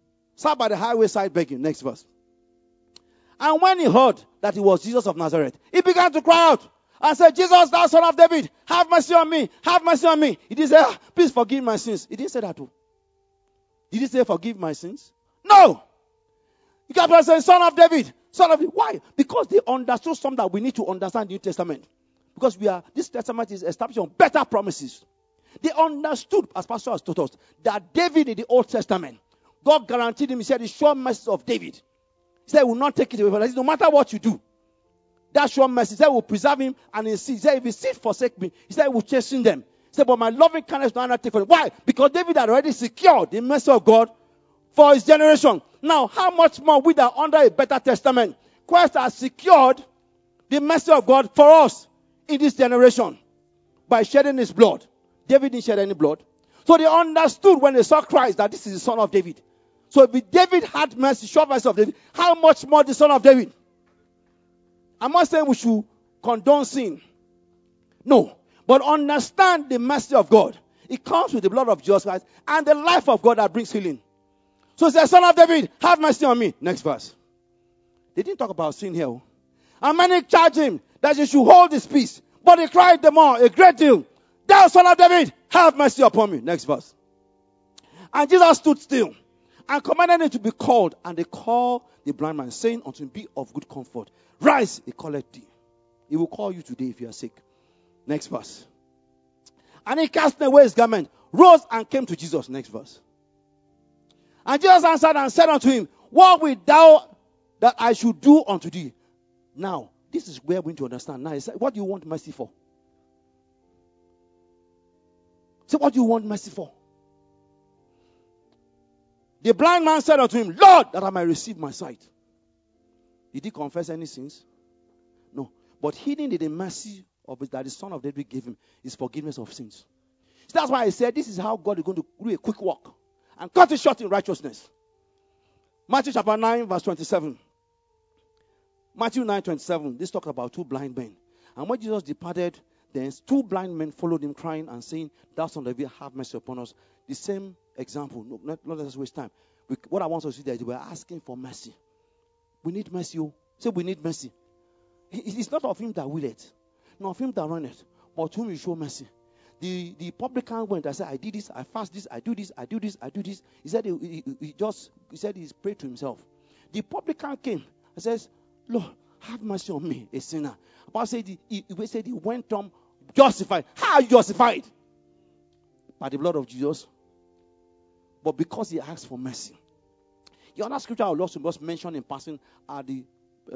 side begging. Next verse. And when he heard that it was Jesus of Nazareth, he began to cry out and said, Jesus, thou son of David, have mercy on me, have mercy on me. He didn't say, please forgive my sins. He didn't say that too. Did he say, forgive my sins? No. He kept on saying, son of David, son of David. Why? Because they understood something that we need to understand in the New Testament. Because this testament is established on better promises. They understood, as Pastor has taught us, that David in the Old Testament, God guaranteed him, he said, the sure mercy of David. He said, he will not take it away from us. No matter what you do, that sure mercy, he said, will preserve him and his seed. He said, if his seed forsake me, he said, he will chasten them. He said, but my loving kindness will not take from him. Why? Because David had already secured the mercy of God for his generation. Now, how much more we that under a better testament, Christ has secured the mercy of God for us in this generation by shedding his blood. David didn't shed any blood. So they understood when they saw Christ that this is the son of David. So if David had mercy, sure mercy of David, how much more the son of David? I'm not saying we should condone sin. No. But understand the mercy of God. It comes with the blood of Jesus Christ and the life of God that brings healing. So he said, son of David, have mercy on me. Next verse. They didn't talk about sin here. And many charged him that he should hold his peace. But he cried the more, a great deal. Thou son of David, have mercy upon me. Next verse. And Jesus stood still and commanded him to be called. And they called the blind man, saying unto him, be of good comfort. Rise, he calleth thee. He will call you today if you are sick. Next verse. And he cast away his garment, rose and came to Jesus. Next verse. And Jesus answered and said unto him, what wilt thou that I should do unto thee? Now, this is where we need to understand. Now, what do you want mercy for? So what do you want mercy for? The blind man said unto him, Lord, that I might receive my sight. Did he confess any sins? No. But hidden in the mercy of it that the Son of David gave him is forgiveness of sins. So that's why I said this is how God is going to do a quick work and cut it short in righteousness. Matthew chapter 9, verse 27. Matthew 9:27. This talks about two blind men. And when Jesus departed, then two blind men followed him, crying and saying, Thou son of David, have mercy upon us. The same example. No, not let us waste time. What I want to see there is we're asking for mercy. We need mercy. Say we need mercy. It's not of him that willeth, not of him that runneth, but whom you show mercy. The publican went and said, I did this, I fast this, I do this, I do this, I do this. He said he said he prayed to himself. The publican came and says, Lord, have mercy on me, a sinner. But he went on justified. How are you justified? By the blood of Jesus. But because he asked for mercy. The other scripture I would also just mention in passing are the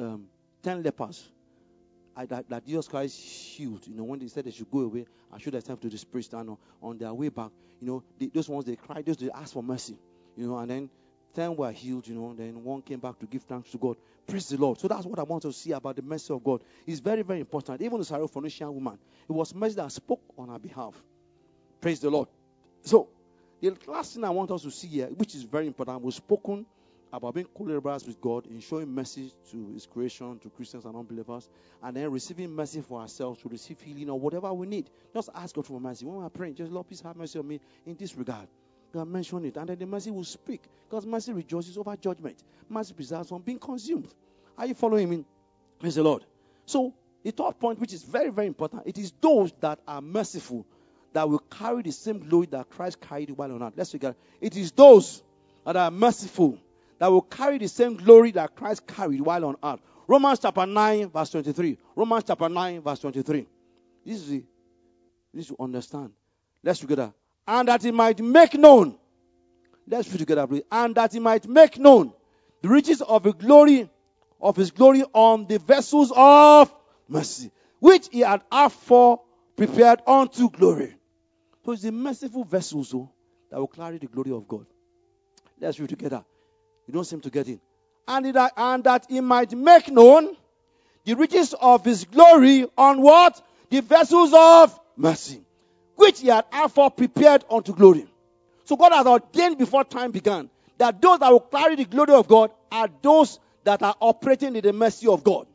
10 lepers that Jesus Christ healed. When they said they should go away and show themselves to the priest, and on their way back, those ones they cried, those they asked for mercy, and then 10 were healed, then one came back to give thanks to God. Praise the Lord. So that's what I want to see about the mercy of God. It's very, very important. Even the Syrophoenician woman, it was mercy that spoke on her behalf. Praise the Lord. So, the last thing I want us to see here, which is very important, was spoken about being collaborators with God in showing mercy to His creation, to Christians and unbelievers, and then receiving mercy for ourselves to receive healing or whatever we need. Just ask God for mercy. When we are praying, just Lord, please have mercy on me in this regard. God mention it, and then the mercy will speak, because mercy rejoices over judgment. Mercy preserves from being consumed. Are you following me? Praise the Lord. So the third point, which is very, very important, it is those that are merciful that will carry the same glory that Christ carried while on earth. Let's figure it is those that are merciful that will carry the same glory that Christ carried while on earth. Romans chapter 9, verse 23. Romans chapter 9, verse 23. This is you need to understand. Let's together. And that he might make known. Let's read together, please. And that he might make known the riches of the glory of his glory on the vessels of mercy, which he had afore prepared unto glory. So it's the merciful vessels that will carry the glory of God. Let's read together. You don't seem to get it. And that he might make known the riches of his glory on what? The vessels of mercy, which he had afore prepared unto glory. So God has ordained before time began that those that will carry the glory of God are those that are operating in the mercy of God.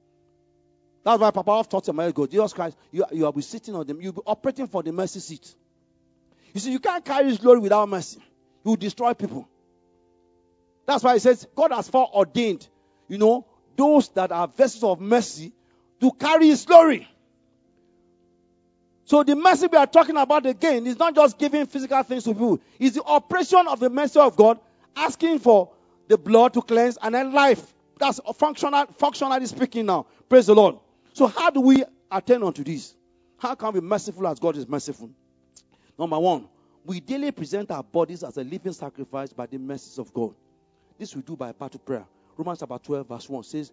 That's why Papa have taught a while ago. Jesus Christ, you will be sitting on them. You'll be operating for the mercy seat. You see, you can't carry his glory without mercy. You will destroy people. That's why it says God has foreordained, those that are vessels of mercy to carry his glory. So the mercy we are talking about again is not just giving physical things to people. It's the operation of the mercy of God, asking for the blood to cleanse and then life. That's functionally speaking now. Praise the Lord. So how do we attend unto this? How can we be merciful as God is merciful? Number one, we daily present our bodies as a living sacrifice by the mercies of God. This we do by battle prayer. Romans chapter 12 verse 1 says,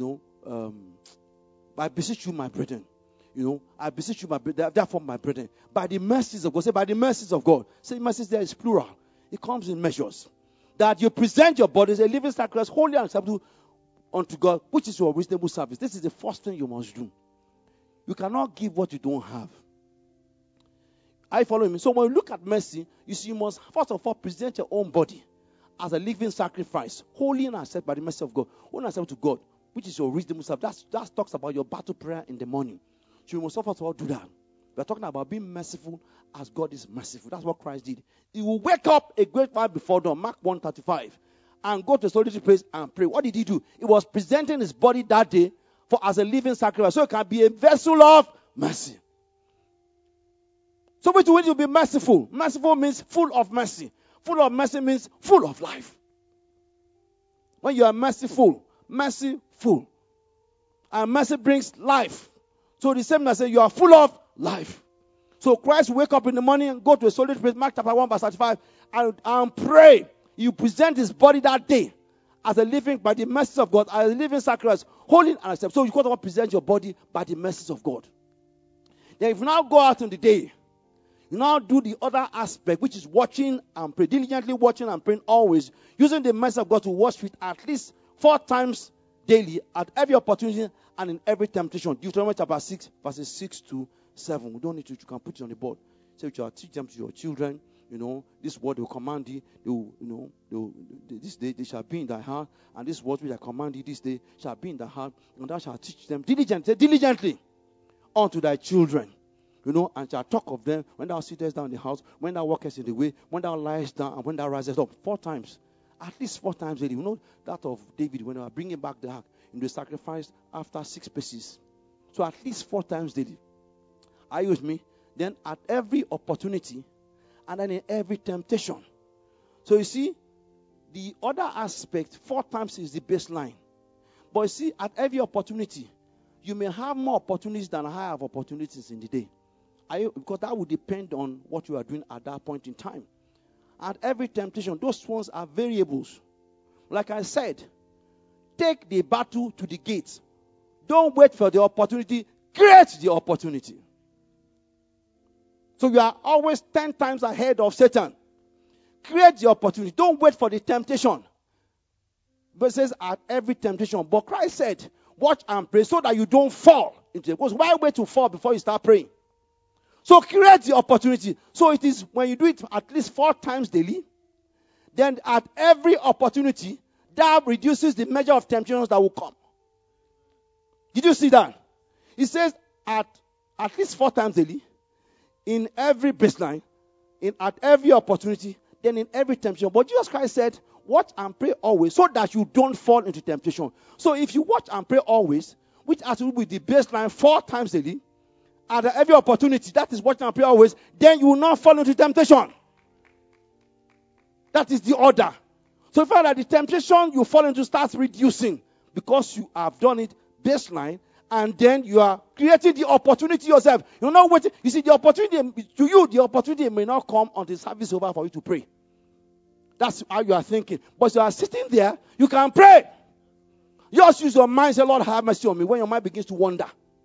I beseech you, my brethren. I beseech you, my brethren, therefore, my brethren, by the mercies of God. Say, by the mercies of God. Say, mercies there is plural. It comes in measures. That you present your bodies a living sacrifice, holy and acceptable unto God, which is your reasonable service. This is the first thing you must do. You cannot give what you don't have. Are you following me? So when you look at mercy, you see, you must first of all present your own body as a living sacrifice, holy and accepted by the mercy of God, holy and acceptable to God, which is your reasonable service. That talks about your battle prayer in the morning. So you must first of all do that. We are talking about being merciful as God is merciful. That's what Christ did. He will wake up a great while before dawn, Mark 1:35, and go to a solitary place and pray. What did he do? He was presenting his body that day as a living sacrifice, so it can be a vessel of mercy. So which will be merciful? Merciful means full of mercy. Full of mercy means full of life. When you are merciful, merciful. And mercy brings life. So the same as say you are full of life. So Christ will wake up in the morning and go to a solitary place, Mark chapter 1 verse 35, and pray. You present his body that day as a living, by the mercies of God, as a living sacrifice, holy and acceptable. So you got to present your body by the mercies of God. Then if you now go out in the day, you now do the other aspect, which is watching and pray, diligently watching and praying always, using the mercy of God to wash with at least 4 times daily, at every opportunity and in every temptation. Deuteronomy chapter 6, verses 6 to 7. We don't need to, you can put it on the board. So you teach them to your children, this word will command thee. This day they shall be in thy heart, and this word which I command thee this day shall be in thy heart, and thou shalt teach them diligently unto thy children. And shall talk of them when thou sittest down in the house, when thou walkest in the way, when thou liest down, and when thou risest up. 4 times. At least 4 times daily. That of David when they were bringing back the ark in the sacrifice after 6 paces. So at least 4 times daily. Are you with me? Then at every opportunity, and then in every temptation. So you see, the other aspect, 4 times is the baseline. But you see, at every opportunity, you may have more opportunities than I have opportunities in the day. Because that will depend on what you are doing at that point in time. At every temptation, those ones are variables. Like I said, take the battle to the gate. Don't wait for the opportunity. Create the opportunity. So you are always 10 times ahead of Satan. Create the opportunity. Don't wait for the temptation. But it says at every temptation. But Christ said, watch and pray so that you don't fall into it. Because why wait to fall before you start praying? So create the opportunity. So it is when you do it at least 4 times daily, then at every opportunity, that reduces the measure of temptations that will come. Did you see that? It says at least 4 times daily, in every baseline, at every opportunity, then in every temptation. But Jesus Christ said, watch and pray always so that you don't fall into temptation. So if you watch and pray always, which has to do with the baseline 4 times daily, at every opportunity, that is watch and pray always, then you will not fall into temptation. That is the order. So if you find that the temptation you fall into starts reducing because you have done it baseline, and then you are creating the opportunity yourself. You're not waiting. You see, the opportunity to you, the opportunity may not come until service is over for you to pray. That's how you are thinking. But you are sitting there, you can pray. Just use your mind, say, Lord, have mercy on me, when your mind begins to wander.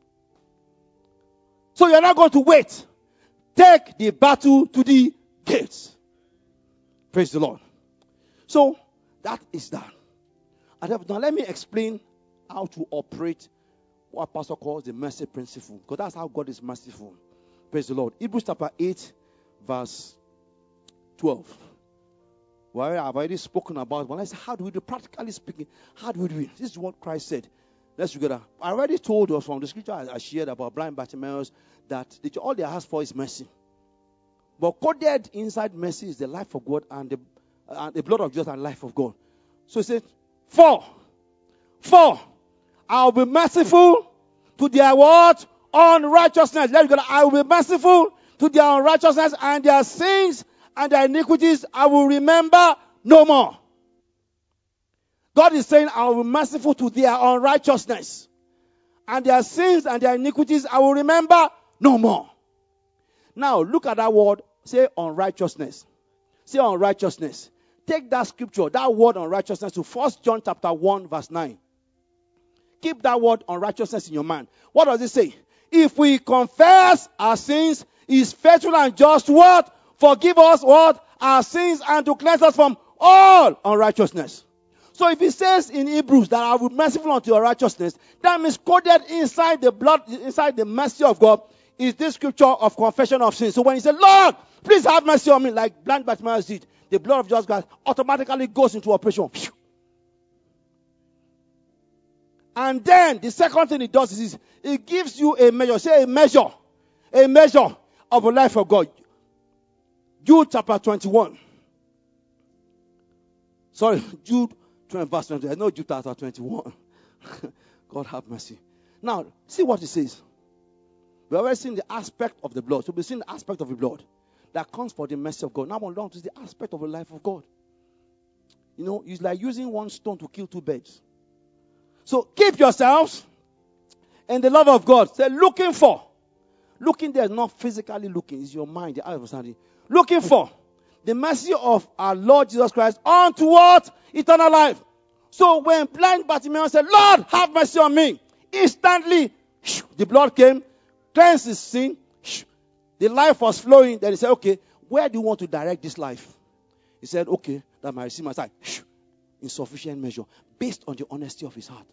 So you're not going to wait. Take the battle to the gates. Praise the Lord. So that is that. And now let me explain how to operate what Pastor calls the mercy principle. Because that's how God is merciful. Praise the Lord. Hebrews chapter 8, verse 12. Well, I've already spoken about it. But I said, how do we do it? Practically speaking, how do we do it? This is what Christ said. Let's together. I already told us from the scripture I shared about blind Bartimaeus that all they ask for is mercy. But coded inside mercy is the life of God and the blood of Jesus and life of God. So he said, 4, I will be merciful to their what? Unrighteousness. Let's go. I will be merciful to their unrighteousness, and their sins and their iniquities I will remember no more. God is saying, I will be merciful to their unrighteousness, and their sins and their iniquities I will remember no more. Now, look at that word. Say unrighteousness. Say unrighteousness. Take that scripture, that word unrighteousness, to 1 John chapter 1, verse 9. Keep that word unrighteousness in your mind. What does it say? If we confess our sins, He is faithful and just to what? Forgive us what? Our sins, and to cleanse us from all unrighteousness. So if it says in Hebrews that I will be merciful unto your righteousness, that means coded inside the blood, inside the mercy of God, is this scripture of confession of sin. So when you say, Lord, please have mercy on me, like blind Bartimaeus did, the blood of Jesus Christ automatically goes into operation. And then the second thing it does is it gives you a measure. Say a measure of the life of God. Jude chapter 21. Sorry, Jude 20, verse 20. I know Jude chapter 21. God have mercy. Now, see what it says. We've already seen the aspect of the blood. So we've seen the aspect of the blood that comes for the mercy of God. Now, on to the aspect of the life of God. You know, it's like using one stone to kill 2 birds. So keep yourselves in the love of God. Say, looking for. Looking there is not physically looking. It's your mind, the eye of understanding. Looking for the mercy of our Lord Jesus Christ unto what? Eternal life. So when blind Bartimaeus said, Lord, have mercy on me, instantly, the blood came, cleansed his sin, the life was flowing. Then he said, okay, where do you want to direct this life? He said, okay, that my receive my sight. In sufficient measure, based on the honesty of his heart.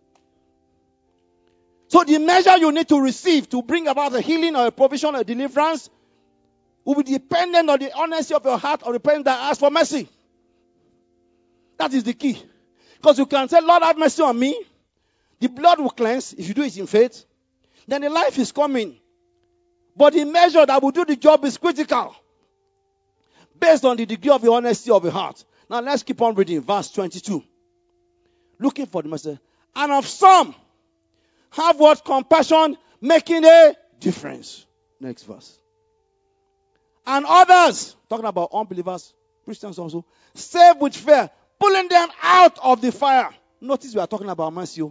So the measure you need to receive to bring about a healing or a provision or a deliverance will be dependent on the honesty of your heart or the person that asks for mercy. That is the key. Because you can say, Lord, have mercy on me. The blood will cleanse if you do it in faith. Then the life is coming. But the measure that will do the job is critical. Based on the degree of the honesty of your heart. Now let's keep on reading. Verse 22. Looking for the mercy. And of some, have what? Compassion, making a difference. Next verse. And others, talking about unbelievers, Christians also, save with fear, pulling them out of the fire. Notice we are talking about mercy.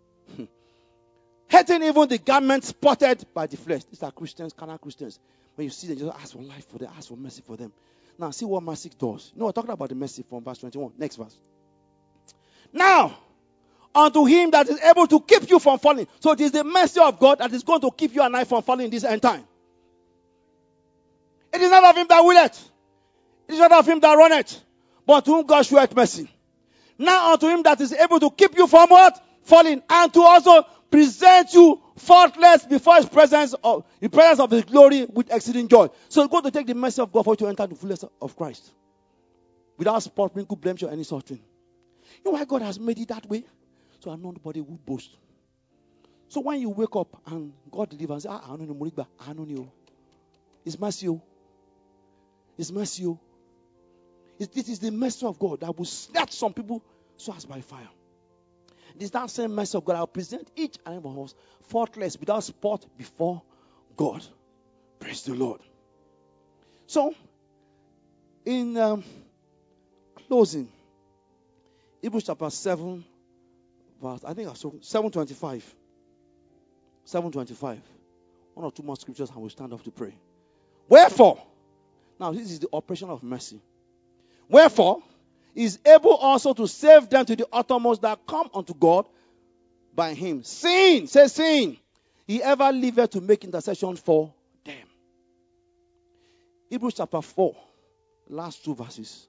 Hating even the garment spotted by the flesh. These are Christians, carnal Christians. When you see them, just ask for life for them, ask for mercy for them. Now, see what mercy does. No, we're talking about the mercy from verse 21. Next verse. Now, unto him that is able to keep you from falling. So it is the mercy of God that is going to keep you and I from falling in this end time. It is not of him that willeth. It is not of him that runneth. But to whom God showeth mercy. Now unto him that is able to keep you from what? Falling. And to also present you faultless before his presence of the presence of his glory with exceeding joy. So it's going to take the mercy of God for you to enter the fullness of Christ. Without spot, wrinkle, blemish, or any sort of thing. You know why God has made it that way? So nobody will boast. So when you wake up and God delivers, I don't know, I don't know. It's mercy. It's mercy. It is the mercy of God that will snatch some people so as by fire. It is that same mercy of God that will present each and every one of us faultless, without spot before God. Praise the Lord. So, in closing, Hebrews chapter 7, verse, I think I saw 7:25. 7:25. One or two more scriptures and we'll stand up to pray. Wherefore, now this is the operation of mercy. Wherefore, he is able also to save them to the uttermost that come unto God by him. Seeing, say seeing, he ever liveth to make intercession for them. Hebrews chapter 4, last two verses.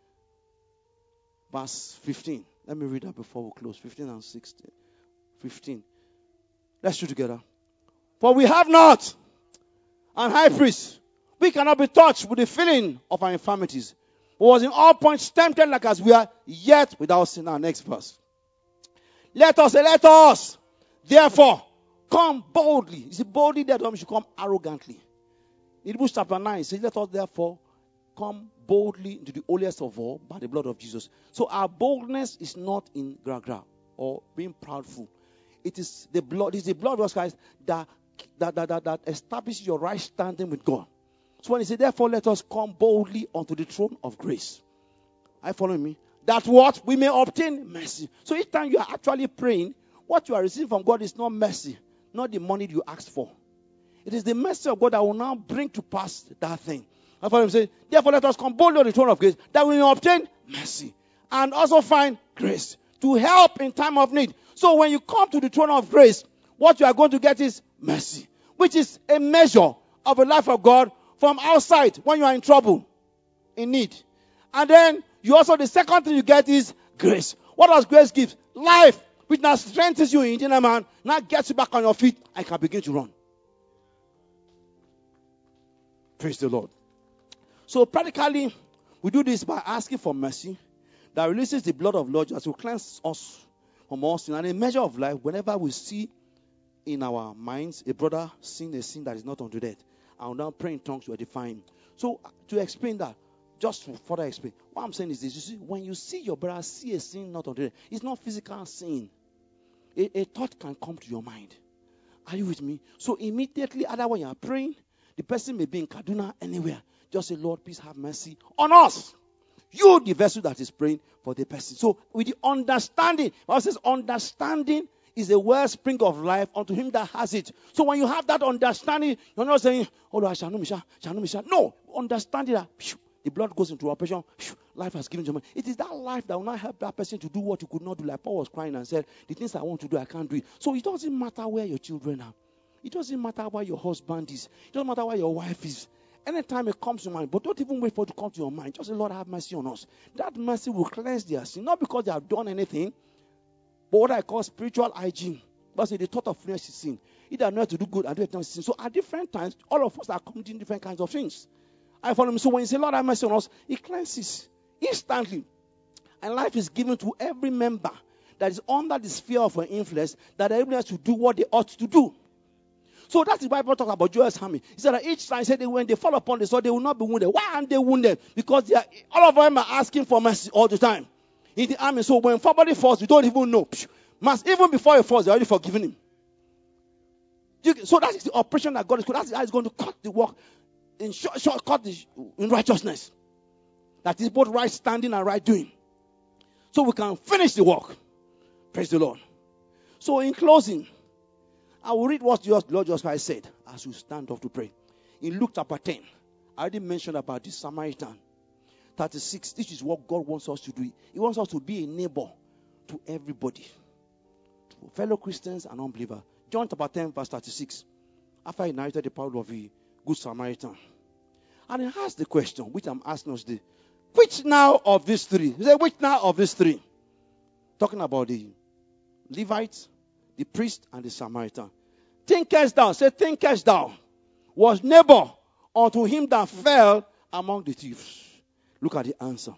Verse 15. Let me read that before we close. 15 and 16. 15. Let's read together. For we have not an high priest. We cannot be touched with the feeling of our infirmities. Who was in all points tempted like as we are, yet without sin. Our next verse. Let us, therefore, come boldly. You see, boldly, that we should come arrogantly. In Hebrews chapter 9, it says, let us therefore come boldly into the holiest of all by the blood of Jesus. So our boldness is not in gra or being proudful. It is the blood. It is the blood of Christ that establishes your right standing with God. So when he said, therefore, let us come boldly unto the throne of grace. Are you following me? That what? We may obtain mercy. So each time you are actually praying, what you are receiving from God is not mercy, not the money you asked for. It is the mercy of God that will now bring to pass that thing. I follow him say, therefore, let us come boldly on the throne of grace, that we may obtain mercy and also find grace to help in time of need. So when you come to the throne of grace, what you are going to get is mercy, which is a measure of the life of God from outside when you are in trouble, in need. And then you also, the second thing you get is grace. What does grace give? Life, which now strengthens you in inner man, now gets you back on your feet and can begin to run. Praise the Lord. So practically, we do this by asking for mercy that releases the blood of Lord Jesus to cleanse us from all sin. And a measure of life, whenever we see in our minds a brother sin a sin that is not unto death, and we now pray in tongues to edify him. So to explain that, just to further explain, what I'm saying is this. You see, when you see your brother see a sin not unto death, it's not physical sin. A thought can come to your mind. Are you with me? So immediately, either when you are praying, the person may be in Kaduna, anywhere. Just say, Lord, please have mercy on us. You, the vessel that is praying for the person. So with the understanding, Bible says understanding is a wellspring of life unto him that has it. So when you have that understanding, you're not saying, oh Lord, I shall know me. No, understanding that the blood goes into operation, life has given to me. It is that life that will not help that person to do what you could not do. Like Paul was crying and said, the things I want to do, I can't do it. So it doesn't matter where your children are. It doesn't matter where your husband is. It doesn't matter where your wife is. Anytime it comes to mind, but don't even wait for it to come to your mind. Just say, Lord, have mercy on us. That mercy will cleanse their sin. Not because they have done anything, but what I call spiritual hygiene. But the thought of flesh is sin. Either know to do good and do it not sin. So at different times, all of us are committing different kinds of things. I follow him. So when you say, Lord, have mercy on us, he cleanses instantly. And life is given to every member that is under the sphere of an influence, that everyone has to do what they ought to do. So that is why Bible talks about Joel's army. He said that each time, he said that when they fall upon the sword, they will not be wounded. Why aren't they wounded? Because all of them are asking for mercy all the time in the army. So when somebody falls, you don't even know. Even before he falls, they're already forgiven him. So that is the operation that God is going. That's how he's going to cut the work in shortcut in righteousness. That is both right standing and right doing. So we can finish the work. Praise the Lord. So in closing, I will read what the Lord Jesus Christ said as we stand up to pray. In Luke chapter 10, I already mentioned about the Samaritan. 36, this is what God wants us to do. He wants us to be a neighbor to everybody, to fellow Christians and unbelievers. John chapter 10, verse 36. After he narrated the parable of the Good Samaritan. And he asked the question, which I'm asking us today. Which now of these three? He said, which now of these three? Talking about the Levites, the priest, and the Samaritan. Thinkest thou, say, thinkest thou, was neighbor unto him that fell among the thieves? Look at the answer.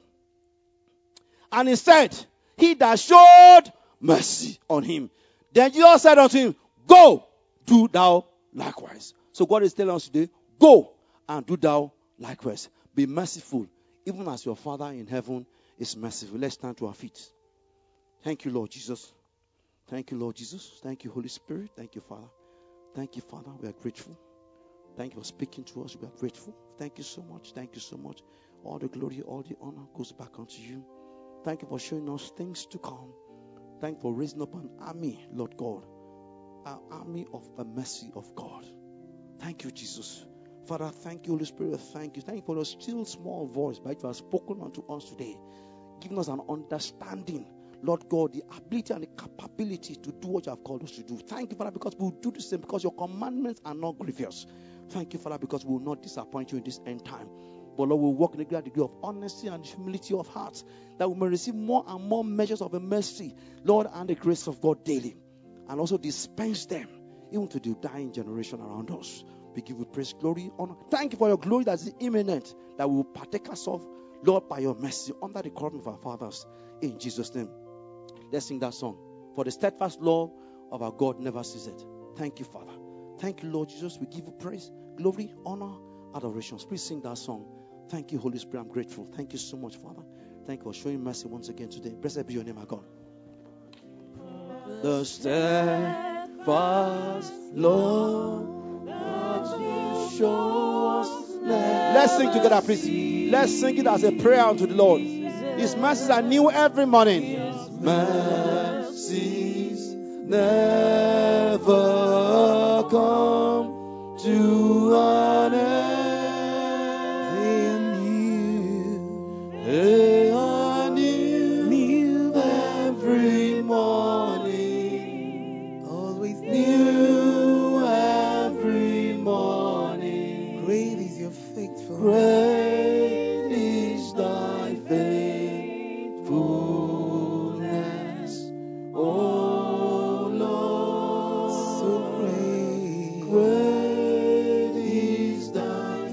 And he said, he that showed mercy on him. Then Jesus said unto him, go, do thou likewise. So God is telling us today, go and do thou likewise. Be merciful, even as your Father in heaven is merciful. Let's stand to our feet. Thank you, Lord Jesus. Thank you, Lord Jesus. Thank you, Holy Spirit. Thank you, Father. Thank you, Father. We are grateful. Thank you for speaking to us. We are grateful. Thank you so much. Thank you so much. All the glory, all the honor goes back unto you. Thank you for showing us things to come. Thank you for raising up an army, Lord God. An army of the mercy of God. Thank you, Jesus. Father, thank you, Holy Spirit. Thank you. Thank you for the still small voice that you have spoken unto us today. Giving us an understanding, Lord God, the ability and the capability to do what you have called us to do. Thank you, Father, because we will do the same, because your commandments are not grievous. Thank you, Father, because we will not disappoint you in this end time. But Lord, we will walk in a great degree of honesty and humility of heart, that we may receive more and more measures of the mercy, Lord, and the grace of God daily. And also dispense them, even to the dying generation around us. We give you praise, glory, honor. Thank you for your glory that is imminent, that we will partake of, Lord, by your mercy, under the covering of our fathers. In Jesus' name. Let's sing that song. For the steadfast love of our God never ceases. Thank you, Father. Thank you, Lord Jesus. We give you praise, glory, honor, adoration. Please sing that song. Thank you, Holy Spirit. I'm grateful. Thank you so much, Father. Thank you for showing mercy once again today. Blessed be your name, our God. The steadfast love that you show us. Let's sing together, please. Let's sing it as a prayer unto the Lord. His mercies are new every morning. His mercies never come to an end. They are new every morning. Always new every morning. Great is your faithfulness. Great is thy faithfulness, oh Lord. So great, great is thy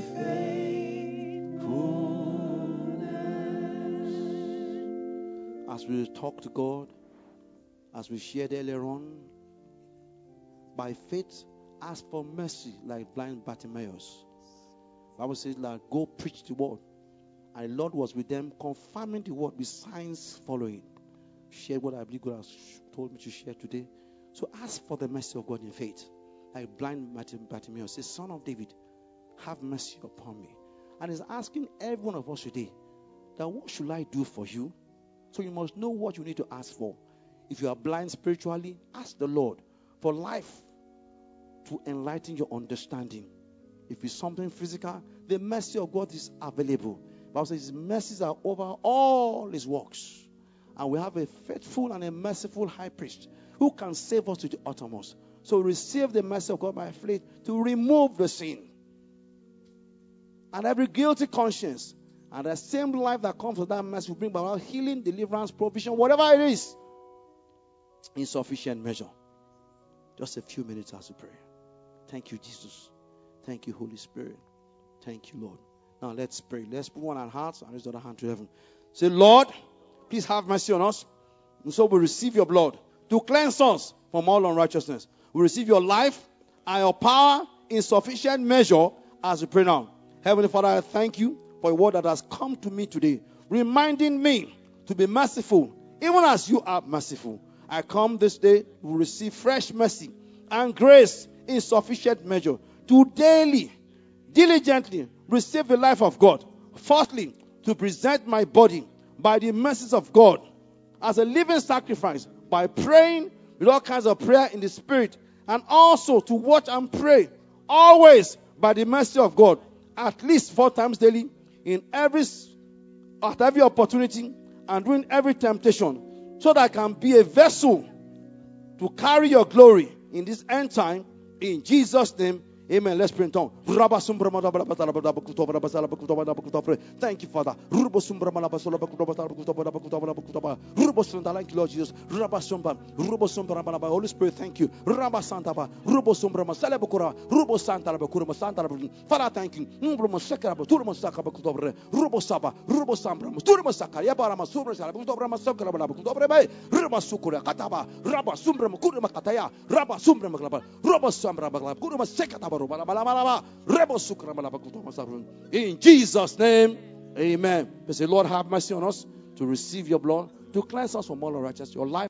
faithfulness. As we talk to God, as we shared earlier on, by faith, ask for mercy like blind Bartimaeus. The Bible says, like, go preach the word. And the Lord was with them, confirming the word with signs following. Share what I believe God has told me to share today. So ask for the mercy of God in faith. Like blind Bartimaeus says, Son of David, have mercy upon me. And he's asking every one of us today, that what should I do for you? So you must know what you need to ask for. If you are blind spiritually, ask the Lord for life to enlighten your understanding. If it's something physical, the mercy of God is available. The Bible says his mercies are over all his works. And we have a faithful and a merciful high priest who can save us to the uttermost. So receive the mercy of God by faith to remove the sin. And every guilty conscience. And the same life that comes with that mercy will bring about healing, deliverance, provision, whatever it is, in sufficient measure. Just a few minutes as we pray. Thank you, Jesus. Thank you, Holy Spirit. Thank you, Lord. Now let's pray. Let's put one on our hearts and raise the other hand to heaven. Say, Lord, please have mercy on us. And so we receive your blood to cleanse us from all unrighteousness. We receive your life and your power in sufficient measure as we pray now. Heavenly Father, I thank you for a word that has come to me today, reminding me to be merciful, even as you are merciful. I come this day to receive fresh mercy and grace in sufficient measure to daily, diligently receive the life of God. Fourthly, to present my body by the mercies of God as a living sacrifice by praying with all kinds of prayer in the Spirit, and also to watch and pray always by the mercy of God at least 4 times daily at every opportunity and during every temptation, so that I can be a vessel to carry your glory in this end time. In Jesus' name, amen. Let's pray in tongues. Thank you, Father. Thank you, Lord Jesus. Holy Spirit, thank you. Father, thank you. In Jesus' name, amen. Say, Lord, have mercy on us to receive your blood, to cleanse us from all unrighteousness. Your life